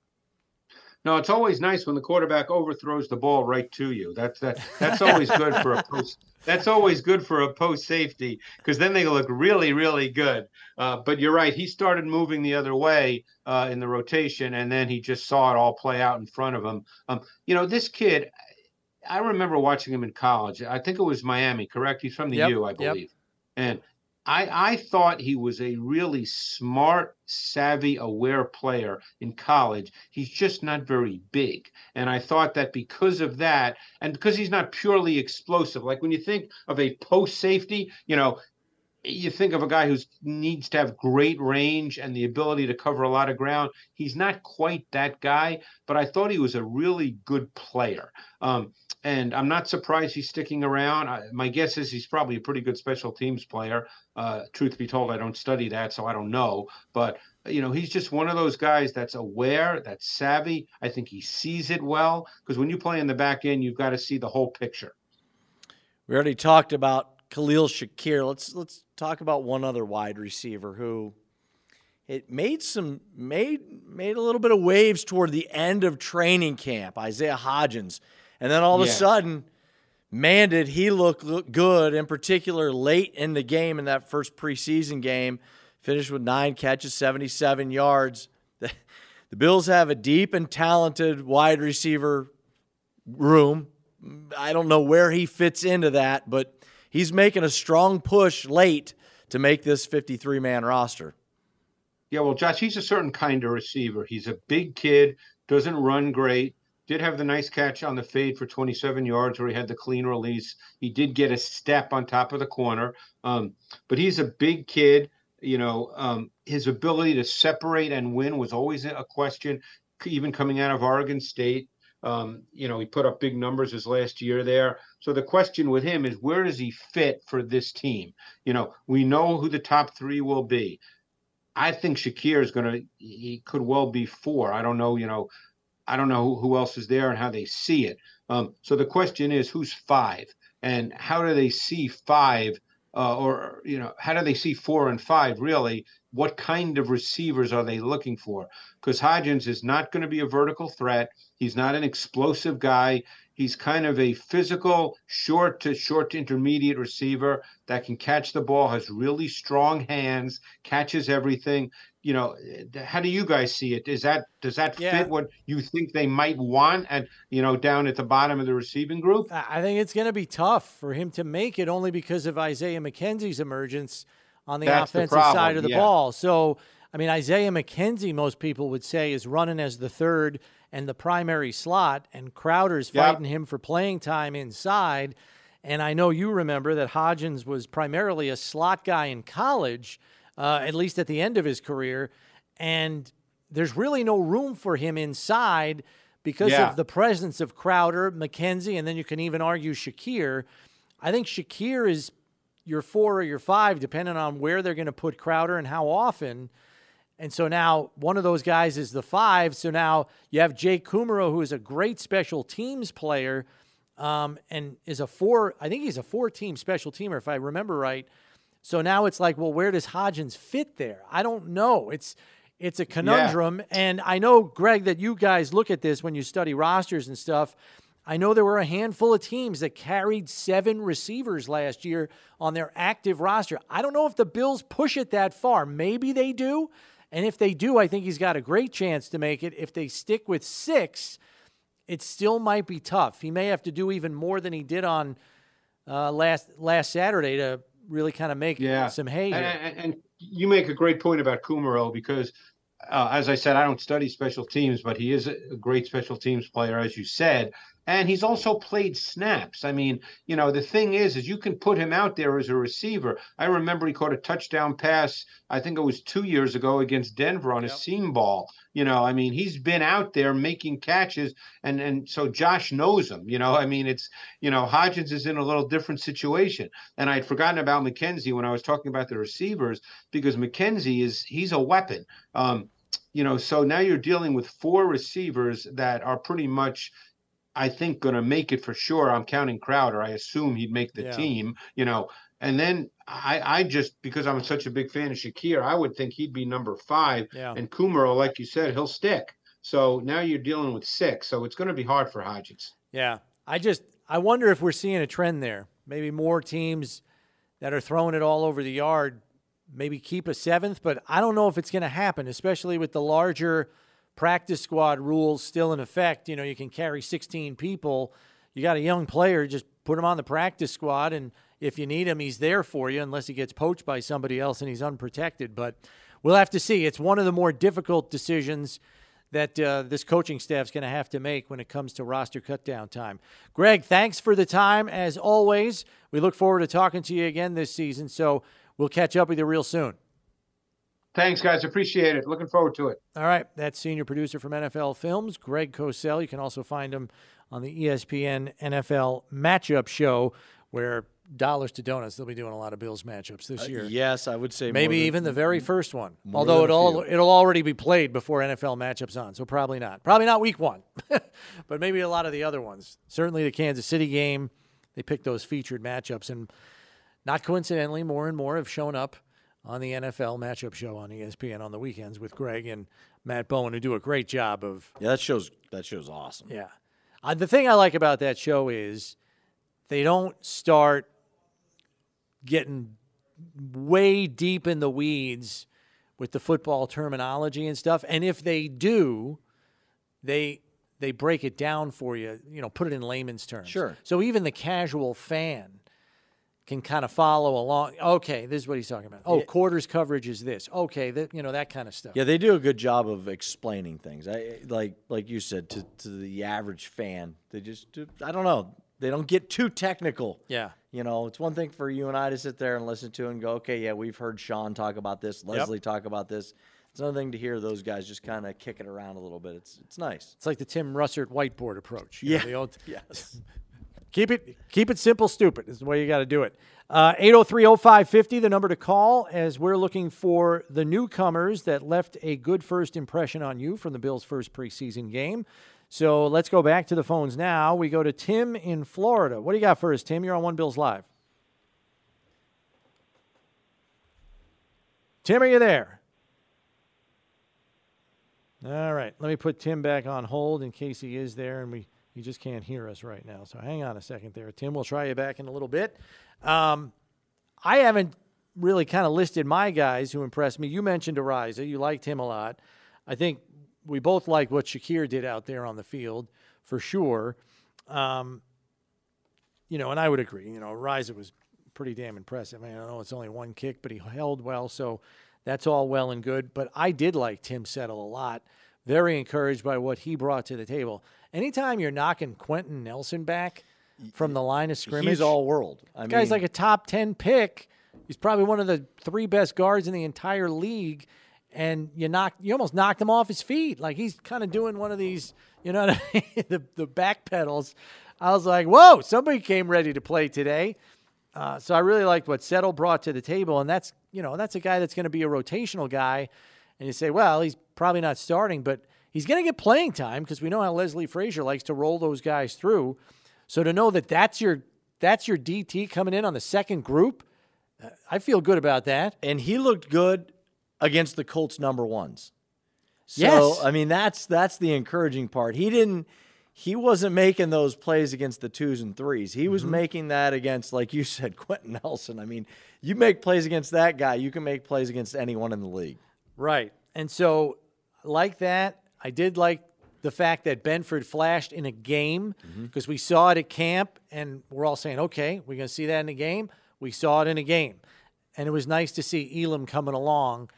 No, it's always nice when the quarterback overthrows the ball right to you. That's that. That's always good for a post. That's always good for a post safety because then they look really, really good. Uh, but you're right. He started moving the other way uh, in the rotation, and then he just saw it all play out in front of him. Um, you know, this kid. I remember watching him in college. I think it was Miami. Correct? He's from the Yep, U, I yep. believe. And I, I thought he was a really smart, savvy, aware player in college. He's just not very big. And I thought that because of that, and because he's not purely explosive, like when you think of a post safety, you know, you think of a guy who needs to have great range and the ability to cover a lot of ground. He's not quite that guy, but I thought he was a really good player. Um, and I'm not surprised he's sticking around. I, my guess is he's probably a pretty good special teams player. Uh, truth be told, I don't study that, so I don't know. But, you know, he's just one of those guys that's aware, that's savvy. I think he sees it well because when you play in the back end, you've got to see the whole picture. We already talked about Khalil Shakir. Let's let's talk about one other wide receiver who it made some made made a little bit of waves toward the end of training camp. Isaiah Hodgins, and then all of Yeah. a sudden, man, did he look, look good? In particular, late in the game in that first preseason game, finished with nine catches, seventy-seven yards. The, the Bills have a deep and talented wide receiver room. I don't know where he fits into that, but he's making a strong push late to make this fifty-three man roster. Yeah, well, Josh, he's a certain kind of receiver. He's a big kid, doesn't run great, did have the nice catch on the fade for twenty-seven yards where he had the clean release. He did get a step on top of the corner, um, but he's a big kid. You know, um, his ability to separate and win was always a question, even coming out of Oregon State. Um, you know, he put up big numbers his last year there. So the question with him is, where does he fit for this team? You know, we know who the top three will be. I think Shakir is going to, he could well be four. I don't know, you know, I don't know who, who else is there and how they see it. Um, so the question is, who's five? And how do they see five? Uh, or, you know, how do they see four and five, really? What kind of receivers are they looking for? Because Hodgins is not going to be a vertical threat. He's not an explosive guy. He's kind of a physical, short to short to intermediate receiver that can catch the ball, has really strong hands, catches everything. You know, how do you guys see it? Is that does that Yeah. fit what you think they might want at, you know, down at the bottom of the receiving group? I think it's going to be tough for him to make it only because of Isaiah McKenzie's emergence on the That's the offensive problem, side of the yeah. ball. So, I mean, Isaiah McKenzie, most people would say, is running as the third and the primary slot, and Crowder's Yep. fighting him for playing time inside. And I know you remember that Hodgins was primarily a slot guy in college, uh, at least at the end of his career, and there's really no room for him inside because Yeah. of the presence of Crowder, McKenzie, and then you can even argue Shakir. I think Shakir is your four or your five, depending on where they're going to put Crowder and how often. And so now one of those guys is the five. So now you have Jake Kumaro, who is a great special teams player um, and is a four. I think he's a four-team special teamer, if I remember right. So now it's like, well, where does Hodgins fit there? I don't know. It's it's a conundrum. Yeah. And I know, Greg, that you guys look at this when you study rosters and stuff. I know there were a handful of teams that carried seven receivers last year on their active roster. I don't know if the Bills push it that far. Maybe they do. And if they do, I think he's got a great chance to make it. If they stick with six, it still might be tough. He may have to do even more than he did on uh, last last Saturday to really kind of make yeah. some hay here. And, and you make a great point about Kumaro because, uh, as I said, I don't study special teams, but he is a great special teams player, as you said. And he's also played snaps. I mean, you know, the thing is, is you can put him out there as a receiver. I remember he caught a touchdown pass, I think it was two years ago against Denver on yep. a seam ball. You know, I mean, he's been out there making catches, and, and so Josh knows him. You know, I mean, it's, you know, Hodgins is in a little different situation. And I'd forgotten about McKenzie when I was talking about the receivers, because McKenzie is, he's a weapon. Um, you know, so now you're dealing with four receivers that are pretty much, I think, going to make it for sure. I'm counting Crowder. I assume he'd make the yeah. team, you know. And then I, I just, because I'm such a big fan of Shakir, I would think he'd be number five. Yeah. And Kumaro, like you said, he'll stick. So now you're dealing with six. So it's going to be hard for Hodgins. Yeah. I just, I wonder if we're seeing a trend there. Maybe more teams that are throwing it all over the yard maybe keep a seventh, but I don't know if it's going to happen, especially with the larger practice squad rules still in effect. You know, you can carry sixteen people. You got a young player, just put him on the practice squad, and if you need him, he's there for you, unless he gets poached by somebody else and he's unprotected. But we'll have to see. It's one of the more difficult decisions that uh, this coaching staff's going to have to make when it comes to roster cutdown time. Greg, thanks for the time, as always. We look forward to talking to you again this season, so we'll catch up with you real soon. Thanks, guys. Appreciate it. Looking forward to it. All right. That's senior producer from N F L Films, Greg Cosell. You can also find him on the E S P N N F L Matchup Show, where dollars to donuts, they'll be doing a lot of Bills matchups this year. Uh, yes, I would say maybe than, even the very first one. Although it'll it'll already be played before N F L Matchups on, so probably not. Probably not week one, but maybe a lot of the other ones. Certainly the Kansas City game, they picked those featured matchups, and not coincidentally, more and more have shown up on the N F L Matchup Show on E S P N on the weekends with Greg and Matt Bowen, who do a great job of. Yeah, that show's that show's awesome. Yeah, uh, the thing I like about that show is they don't start getting way deep in the weeds with the football terminology and stuff, and if they do, they they break it down for you. You know, put it in layman's terms. Sure. So even the casual fan can kind of follow along. Okay, this is what he's talking about. Oh, yeah. Quarters coverage is this. Okay, that, you know, that kind of stuff. Yeah, they do a good job of explaining things. I like like you said, to, to the average fan, they just do, I don't know, they don't get too technical. Yeah. You know, it's one thing for you and I to sit there and listen to and go, okay, yeah, we've heard Sean talk about this, Leslie yep. talk about this. It's another thing to hear those guys just kind of kick it around a little bit. It's it's nice. It's like the Tim Russert whiteboard approach. Yeah. Know, the old, yes. Keep it keep it simple, stupid is the way you got to do it. Uh, eight oh three oh five fifty, the number to call, as we're looking for the newcomers that left a good first impression on you from the Bills' first preseason game. So let's go back to the phones now. We go to Tim in Florida. What do you got for us, Tim? You're on One Bills Live. Tim, are you there? All right. Let me put Tim back on hold in case he is there, and we he just can't hear us right now. So hang on a second there, Tim. We'll try you back in a little bit. Um, I haven't really kind of listed my guys who impressed me. You mentioned Ariza. You liked him a lot. I think we both like what Shakir did out there on the field, for sure. Um, you know, and I would agree. You know, Ariza was pretty damn impressive. I mean, I know it's only one kick, but he held well, so that's all well and good. But I did like Tim Settle a lot. Very encouraged by what he brought to the table. Anytime you're knocking Quentin Nelson back from the line of scrimmage, he's all world. I mean, guy's like a top ten pick. He's probably one of the three best guards in the entire league. And you knocked, you almost knocked him off his feet. Like he's kind of doing one of these, you know, what I mean? the the back pedals. I was like, whoa, somebody came ready to play today. Uh, so I really liked what Settle brought to the table, and that's, you know, that's a guy that's going to be a rotational guy. And you say, well, he's probably not starting, but he's going to get playing time because we know how Leslie Frazier likes to roll those guys through. So to know that that's your that's your D T coming in on the second group, uh, I feel good about that. And he looked good against the Colts number ones. So, yes. I mean, that's that's the encouraging part. He didn't he wasn't making those plays against the twos and threes. He was mm-hmm. making that against, like you said, Quentin Nelson. I mean, you make plays against that guy, you can make plays against anyone in the league. Right. And so, like that, I did like the fact that Benford flashed in a game because mm-hmm. we saw it at camp, and we're all saying, okay, we're going to see that in a game. We saw it in a game. And it was nice to see Elam coming along.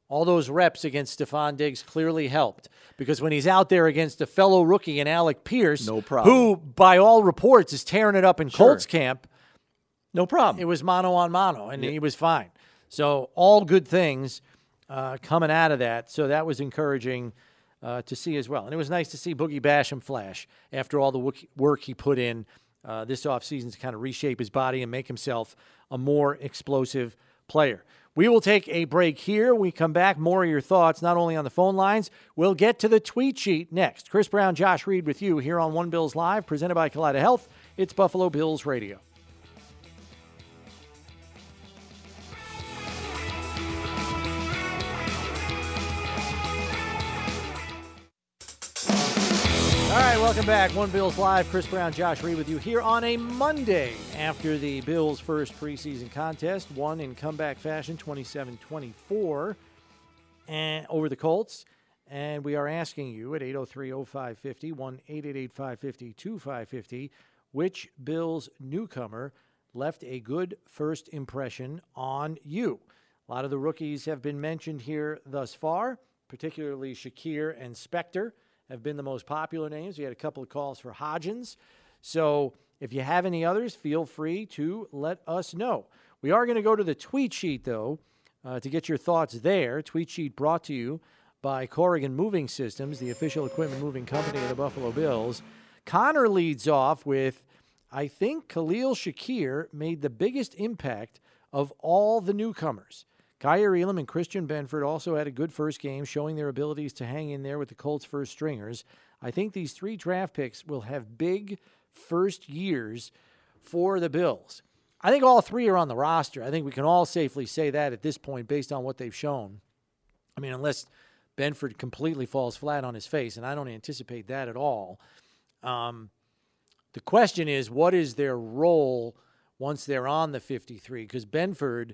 All those reps against Stephon Diggs clearly helped, because when he's out there against a fellow rookie in Alec Pierce, No problem. who, by all reports, is tearing it up in Sure. Colts camp, No problem. it was mano on mano, and he was fine. So all good things uh, coming out of that. So that was encouraging uh, to see as well. And it was nice to see Boogie Basham flash after all the wo- work he put in uh, this offseason to kind of reshape his body and make himself a more explosive player. We will take a break here. When we come back, more of your thoughts, not only on the phone lines. We'll get to the tweet sheet next. Chris Brown, Josh Reed with you here on One Bills Live, presented by Kaleida Health. It's Buffalo Bills Radio. All right, welcome back. One Bills Live. Chris Brown, Josh Reed with you here on a Monday after the Bills' first preseason contest, won in comeback fashion, twenty-seven twenty-four, and over the Colts. And we are asking you at eight oh three oh five five oh, one eight eight eight five five oh two five five oh, which Bills newcomer left a good first impression on you? A lot of the rookies have been mentioned here thus far, particularly Shakir and Spector have been the most popular names. We had a couple of calls for Hodgins. So if you have any others, feel free to let us know. We are going to go to the tweet sheet, though, uh, to get your thoughts there. Tweet sheet brought to you by Corrigan Moving Systems, the official equipment moving company of the Buffalo Bills. Connor leads off with, I think Khalil Shakir made the biggest impact of all the newcomers. Kaiir Elam and Christian Benford also had a good first game, showing their abilities to hang in there with the Colts' first stringers. I think these three draft picks will have big first years for the Bills. I think all three are on the roster. I think we can all safely say that at this point based on what they've shown. I mean, unless Benford completely falls flat on his face, and I don't anticipate that at all. Um, the question is, what is their role once they're on the fifty-three? Because Benford,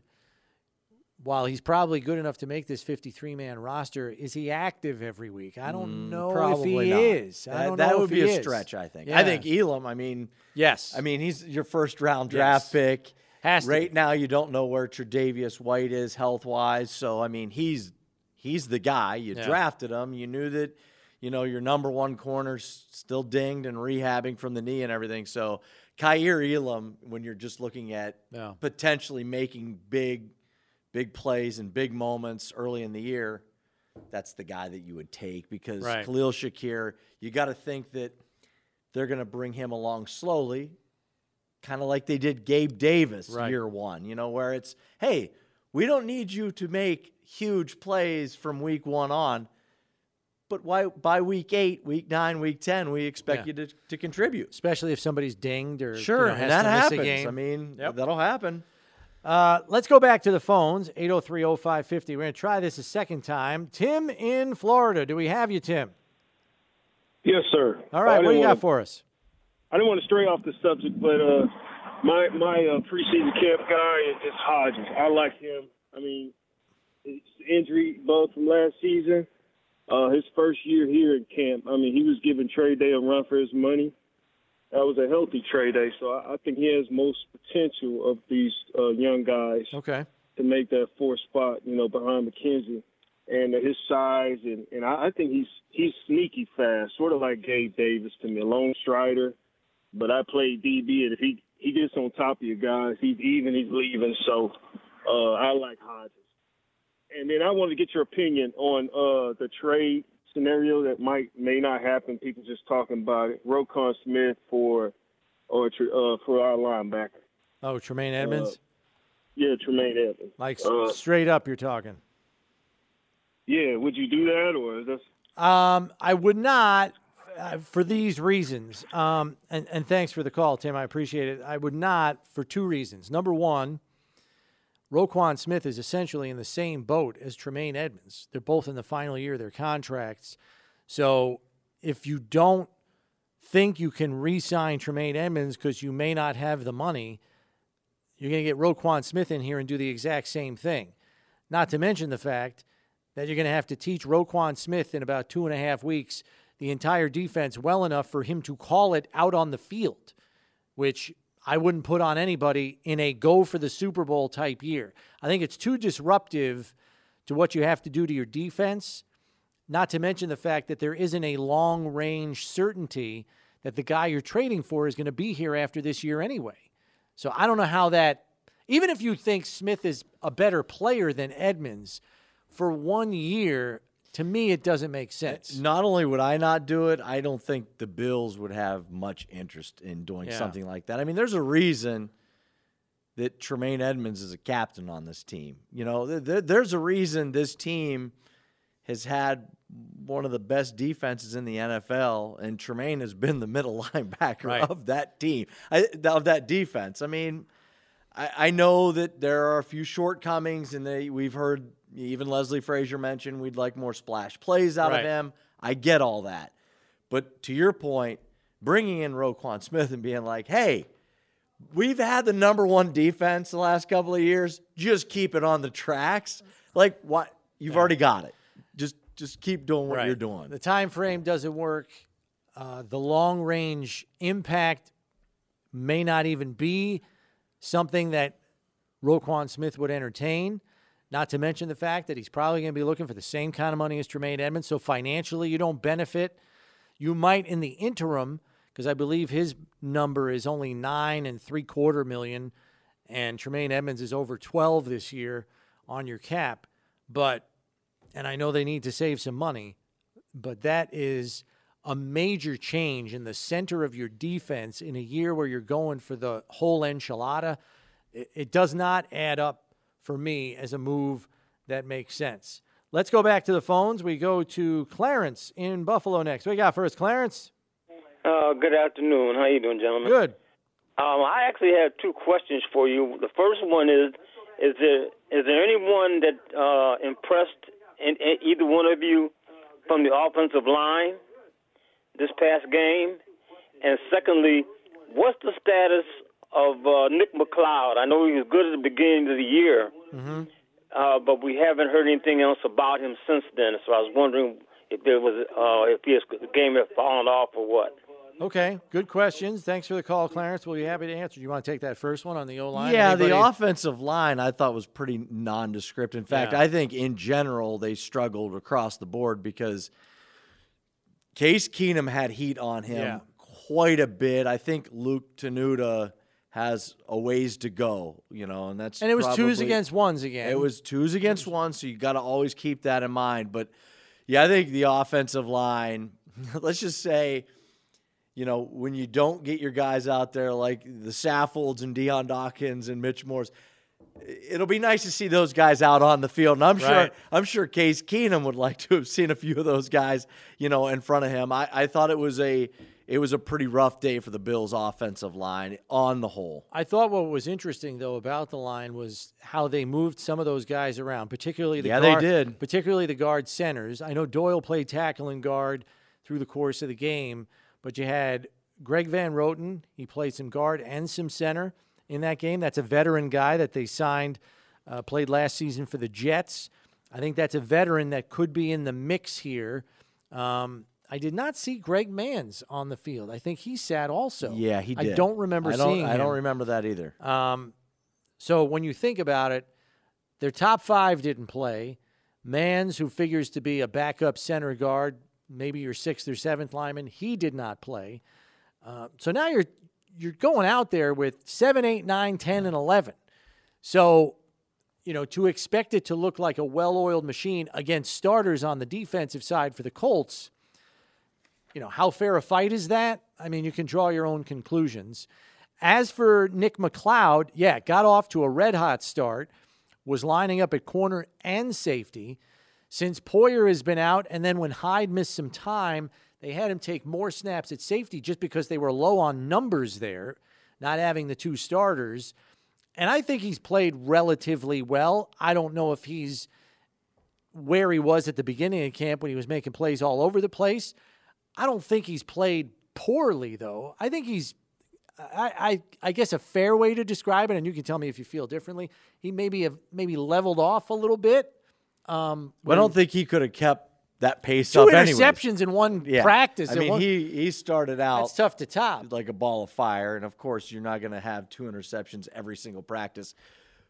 while he's probably good enough to make this fifty-three man roster, is he active every week? I don't know Probably if he not. is. I That, don't that know would if be he a is. stretch, I think. Yeah. I think Elam, I mean, Yes. I mean, he's your first round draft Yes. pick. Has to right be. now, you don't know where Tre'Davious White is health wise. So, I mean, he's he's the guy. You Yeah. drafted him. You knew that, you know, your number one corner's still dinged and rehabbing from the knee and everything. So, Kaiir Elam, when you're just looking at Yeah. potentially making big, big plays and big moments early in the year, that's the guy that you would take, because Right. Khalil Shakir, you got to think that they're going to bring him along slowly, kind of like they did Gabe Davis Right. year one, you know, where it's, hey, we don't need you to make huge plays from week one on, but why by week eight, week nine, week ten, we expect Yeah. you to, to contribute. Especially if somebody's dinged or Sure, you know, has and that to miss happens. a game. I mean, Yep. that'll happen. Uh, let's go back to the phones, eight oh three oh five five oh. We're going to try this a second time. Tim in Florida. Do we have you, Tim? Yes, sir. All right, I what do didn't you got wanna- for us? I didn't want to stray off the subject, but uh, my my uh, preseason camp guy is, is Hodges. I like him. I mean, his injury bug from last season, uh, his first year here at camp, I mean, he was giving Trey Day a run for his money. That was a healthy Trey Day, so I, I think he has most potential of these uh, young guys Okay. to make that fourth spot, you know, behind McKenzie. And uh, his size, and, and I, I think he's he's sneaky fast, sort of like Gabe Davis to me, a lone strider. But I played D B, and if he, he gets on top of your guys, he's even, he's leaving. So uh, I like Hodges. And then I want to get your opinion on uh, the trade scenario that might may not happen. People just talking about it. Roquan Smith for or uh, for our linebacker. Oh, Tremaine Edmonds? Uh, yeah, Tremaine Edmonds. like s- uh, straight up you're talking. Yeah, would you do that, or is that? Um, I would not uh, for these reasons. Um, and, and thanks for the call, Tim. I appreciate it. I would not for two reasons. Number one, Roquan Smith is essentially in the same boat as Tremaine Edmonds. They're both in the final year of their contracts. So if you don't think you can re-sign Tremaine Edmonds because you may not have the money, you're going to get Roquan Smith in here and do the exact same thing. Not to mention the fact that you're going to have to teach Roquan Smith in about two and a half weeks the entire defense well enough for him to call it out on the field, which I wouldn't put on anybody in a go for the Super Bowl type year. I think it's too disruptive to what you have to do to your defense, not to mention the fact that there isn't a long-range certainty that the guy you're trading for is going to be here after this year anyway. So I don't know how that, even if you think Smith is a better player than Edmonds, for one year, to me, it doesn't make sense. Not only would I not do it, I don't think the Bills would have much interest in doing Yeah. something like that. I mean, there's a reason that Tremaine Edmonds is a captain on this team. You know, th- th- there's a reason this team has had one of the best defenses in the N F L, and Tremaine has been the middle linebacker Right. of that team, I, of that defense. I mean, I, I know that there are a few shortcomings, and they, we've heard even Leslie Frazier mention we'd like more splash plays out Right. of him. I get all that. But to your point, bringing in Roquan Smith and being like, hey, we've had the number one defense the last couple of years. Just keep it on the tracks. Like, what? You've Yeah. already got it. Just just keep doing what Right. you're doing. The time frame doesn't work. Uh, the long-range impact may not even be something that Roquan Smith would entertain, not to mention the fact that he's probably going to be looking for the same kind of money as Tremaine Edmonds, so financially you don't benefit. You might in the interim, because I believe his number is only nine and three-quarter million, and Tremaine Edmonds is over twelve this year on your cap. But and I know they need to save some money, but that is a major change in the center of your defense in a year where you're going for the whole enchilada. It, it does not add up for me as a move that makes sense. Let's go back to the phones. We go to Clarence in Buffalo next. What you got first, Clarence? Uh, good afternoon. How you doing, gentlemen? Good. Um, I actually have two questions for you. The first one is: Is there is there anyone that uh, impressed in, in either one of you from the offensive line this past game? And secondly, what's the status of uh, Nick McLeod? I know he was good at the beginning of the year, Mm-hmm. uh, but we haven't heard anything else about him since then. So I was wondering if there was uh, if his the game had fallen off or what. Okay, good questions. Thanks for the call, Clarence. We'll be happy to answer. Do you want to take that first one on the O-line? Yeah, Anybody? the offensive line I thought was pretty nondescript. In fact, Yeah. I think in general they struggled across the board because Case Keenum had heat on him Yeah. quite a bit. I think Luke Tenuta has a ways to go, you know, and that's And it was twos probably- against ones again. It was twos against ones, so you got to always keep that in mind. But yeah, I think the offensive line, let's just say, you know, when you don't get your guys out there like the Saffolds and Deion Dawkins and Mitch Morse, it'll be nice to see those guys out on the field. And I'm sure Right. I'm sure Case Keenum would like to have seen a few of those guys, you know, in front of him. I, I thought it was a it was a pretty rough day for the Bills offensive line on the whole. I thought what was interesting, though, about the line was how they moved some of those guys around, particularly the Yeah, they guard, did. particularly the guard centers. I know Doyle played tackle and guard through the course of the game, but you had Greg Van Roten. He played some guard and some center in that game. That's a veteran guy that they signed, uh, played last season for the Jets. I think that's a veteran that could be in the mix here. Um, I did not see Greg Manns on the field. I think he sat also. Yeah, he did. I don't remember I don't, seeing him. I don't remember that either. Um, so when you think about it, their top five didn't play. Manns, who figures to be a backup center guard, maybe your sixth or seventh lineman, he did not play. Uh, so now you're you're going out there with seven, eight, nine, ten, and eleven. So, you know, to expect it to look like a well-oiled machine against starters on the defensive side for the Colts, you know, how fair a fight is that? I mean, you can draw your own conclusions. As for Nick McLeod, yeah, got off to a red-hot start, was lining up at corner and safety. Since Poyer has been out, and then when Hyde missed some time, they had him take more snaps at safety just because they were low on numbers there, not having the two starters. And I think he's played relatively well. I don't know if he's where he was at the beginning of camp when he was making plays all over the place. I don't think he's played poorly, though. I think he's, I, I, I guess, a fair way to describe it, and you can tell me if you feel differently. He maybe have maybe leveled off a little bit. Um, I don't think he could have kept that pace two up interceptions anyways. in one Yeah. practice. I in mean, one- he he started out that's tough to top. like a ball of fire, and of course, you're not going to have two interceptions every single practice.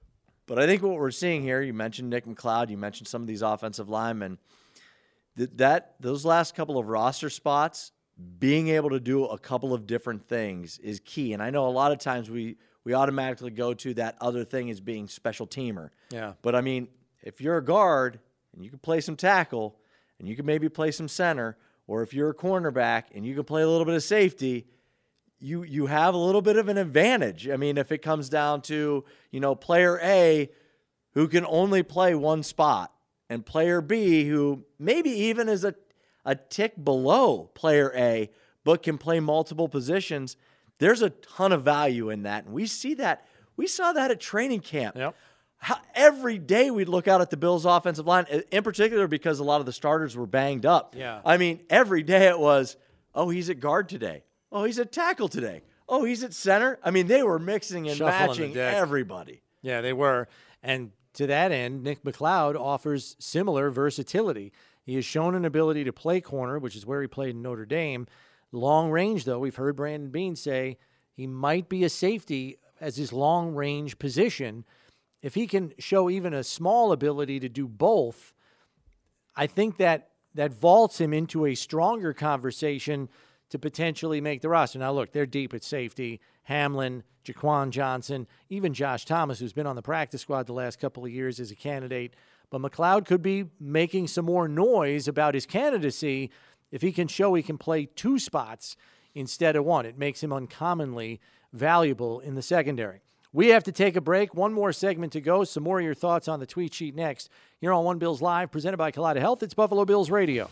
But I think what we're seeing here, you mentioned Nick McLeod, you mentioned some of these offensive linemen, that, that those last couple of roster spots, being able to do a couple of different things is key. And I know a lot of times we, we automatically go to that other thing as being special teamer. Yeah. But, I mean, if you're a guard and you can play some tackle and you can maybe play some center, or if you're a cornerback and you can play a little bit of safety, you you have a little bit of an advantage. I mean, if it comes down to, you know, player A who can only play one spot and player B who maybe even is a, a tick below player A but can play multiple positions, there's a ton of value in that. And we see that. We saw that at training camp. Yep. How, every day we'd look out at the Bills' offensive line, in particular because a lot of the starters were banged up. Yeah. I mean, every day it was, oh, he's at guard today. Oh, he's at tackle today. Oh, he's at center. I mean, they were mixing and Shuffling matching the deck. everybody. Yeah, they were. And to that end, Nick McLeod offers similar versatility. He has shown an ability to play corner, which is where he played in Notre Dame. Long range, though, we've heard Brandon Beane say he might be a safety as his long range position. If he can show even a small ability to do both, I think that that vaults him into a stronger conversation to potentially make the roster. Now, look, they're deep at safety. Hamlin, Jaquan Johnson, even Josh Thomas, who's been on the practice squad the last couple of years as a candidate. But McLeod could be making some more noise about his candidacy if he can show he can play two spots instead of one. It makes him uncommonly valuable in the secondary. We have to take a break. One more segment to go. Some more of your thoughts on the tweet sheet next. Here on One Bills Live, presented by Kaleida Health. It's Buffalo Bills Radio.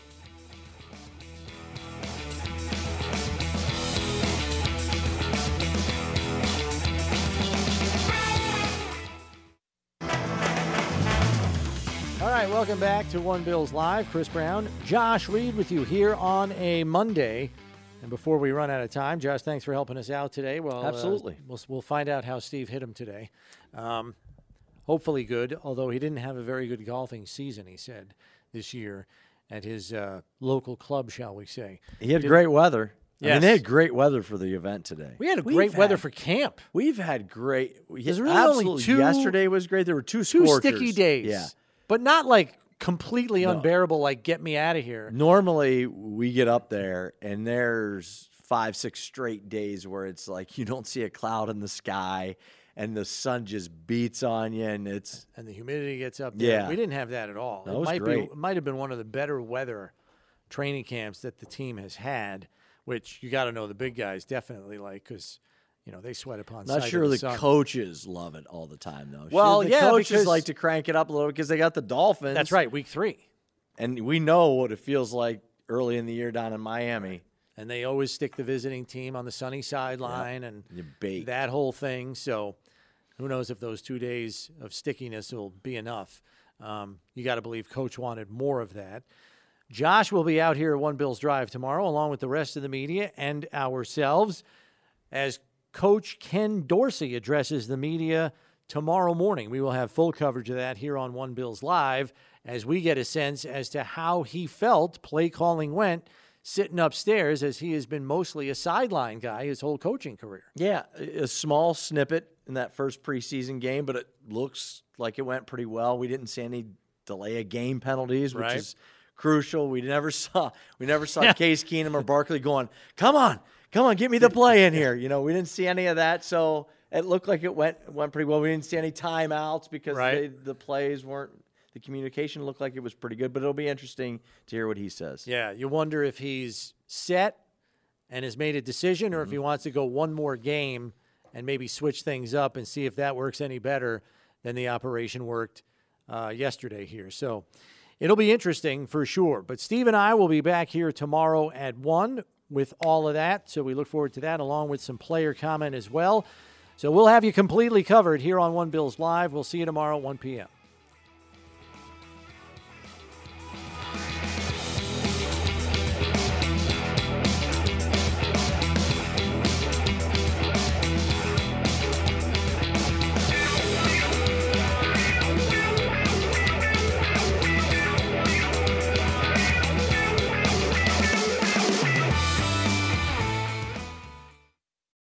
All right, welcome back to One Bills Live. Chris Brown, Josh Reed with you here on a Monday. And before we run out of time, Josh, thanks for helping us out today. Well, Absolutely. Uh, we'll, we'll find out how Steve hit him today. Um, hopefully good, although he didn't have a very good golfing season, he said, this year at his uh, local club, shall we say. He had Did, great weather. Yes. I mean, they had great weather for the event today. We had a We've great weather had, for camp. We've had great. There's really absolutely. only two. Yesterday was great. There were two Two scorchers. sticky days. Yeah. But not like completely No. unbearable, like get me out of here. Normally, we get up there, and there's five, six straight days where it's like you don't see a cloud in the sky, and the sun just beats on you, and it's and the humidity gets up there. Yeah. We didn't have that at all. That it was might great. be it might have been one of the better weather training camps that the team has had, which you got to know the big guys definitely like because you know they sweat upon not sight sure of the the sun. coaches love it all the time though. Well, Sure, the yeah, coaches because- like to crank it up a little because they got the Dolphins. That's right, week three. And we know what it feels like early in the year down in Miami. And they always stick the visiting team on the sunny sideline and You bake. that whole thing. So who knows if those two days of stickiness will be enough. Um, you got to believe Coach wanted more of that. Josh will be out here at One Bills Drive tomorrow, along with the rest of the media and ourselves, as Coach Ken Dorsey addresses the media tomorrow morning. We will have full coverage of that here on One Bills Live as we get a sense as to how he felt play calling went sitting upstairs, as he has been mostly a sideline guy his whole coaching career. Yeah, a small snippet in that first preseason game, but it looks like it went pretty well. We didn't see any delay of game penalties, which Right. is crucial. We never saw we never saw Yeah. Case Keenum or Barkley going, "Come on, come on, get me the play in here." You know, we didn't see any of that, so it looked like it went went pretty well. We didn't see any timeouts because Right. they, the plays weren't. The communication looked like it was pretty good, but it'll be interesting to hear what he says. Yeah, you wonder if he's set and has made a decision, or if he wants to go one more game and maybe switch things up and see if that works any better than the operation worked uh, yesterday here. So it'll be interesting for sure. But Steve and I will be back here tomorrow at one with all of that. So we look forward to that, along with some player comment as well. So we'll have you completely covered here on One Bills Live. We'll see you tomorrow at one p.m.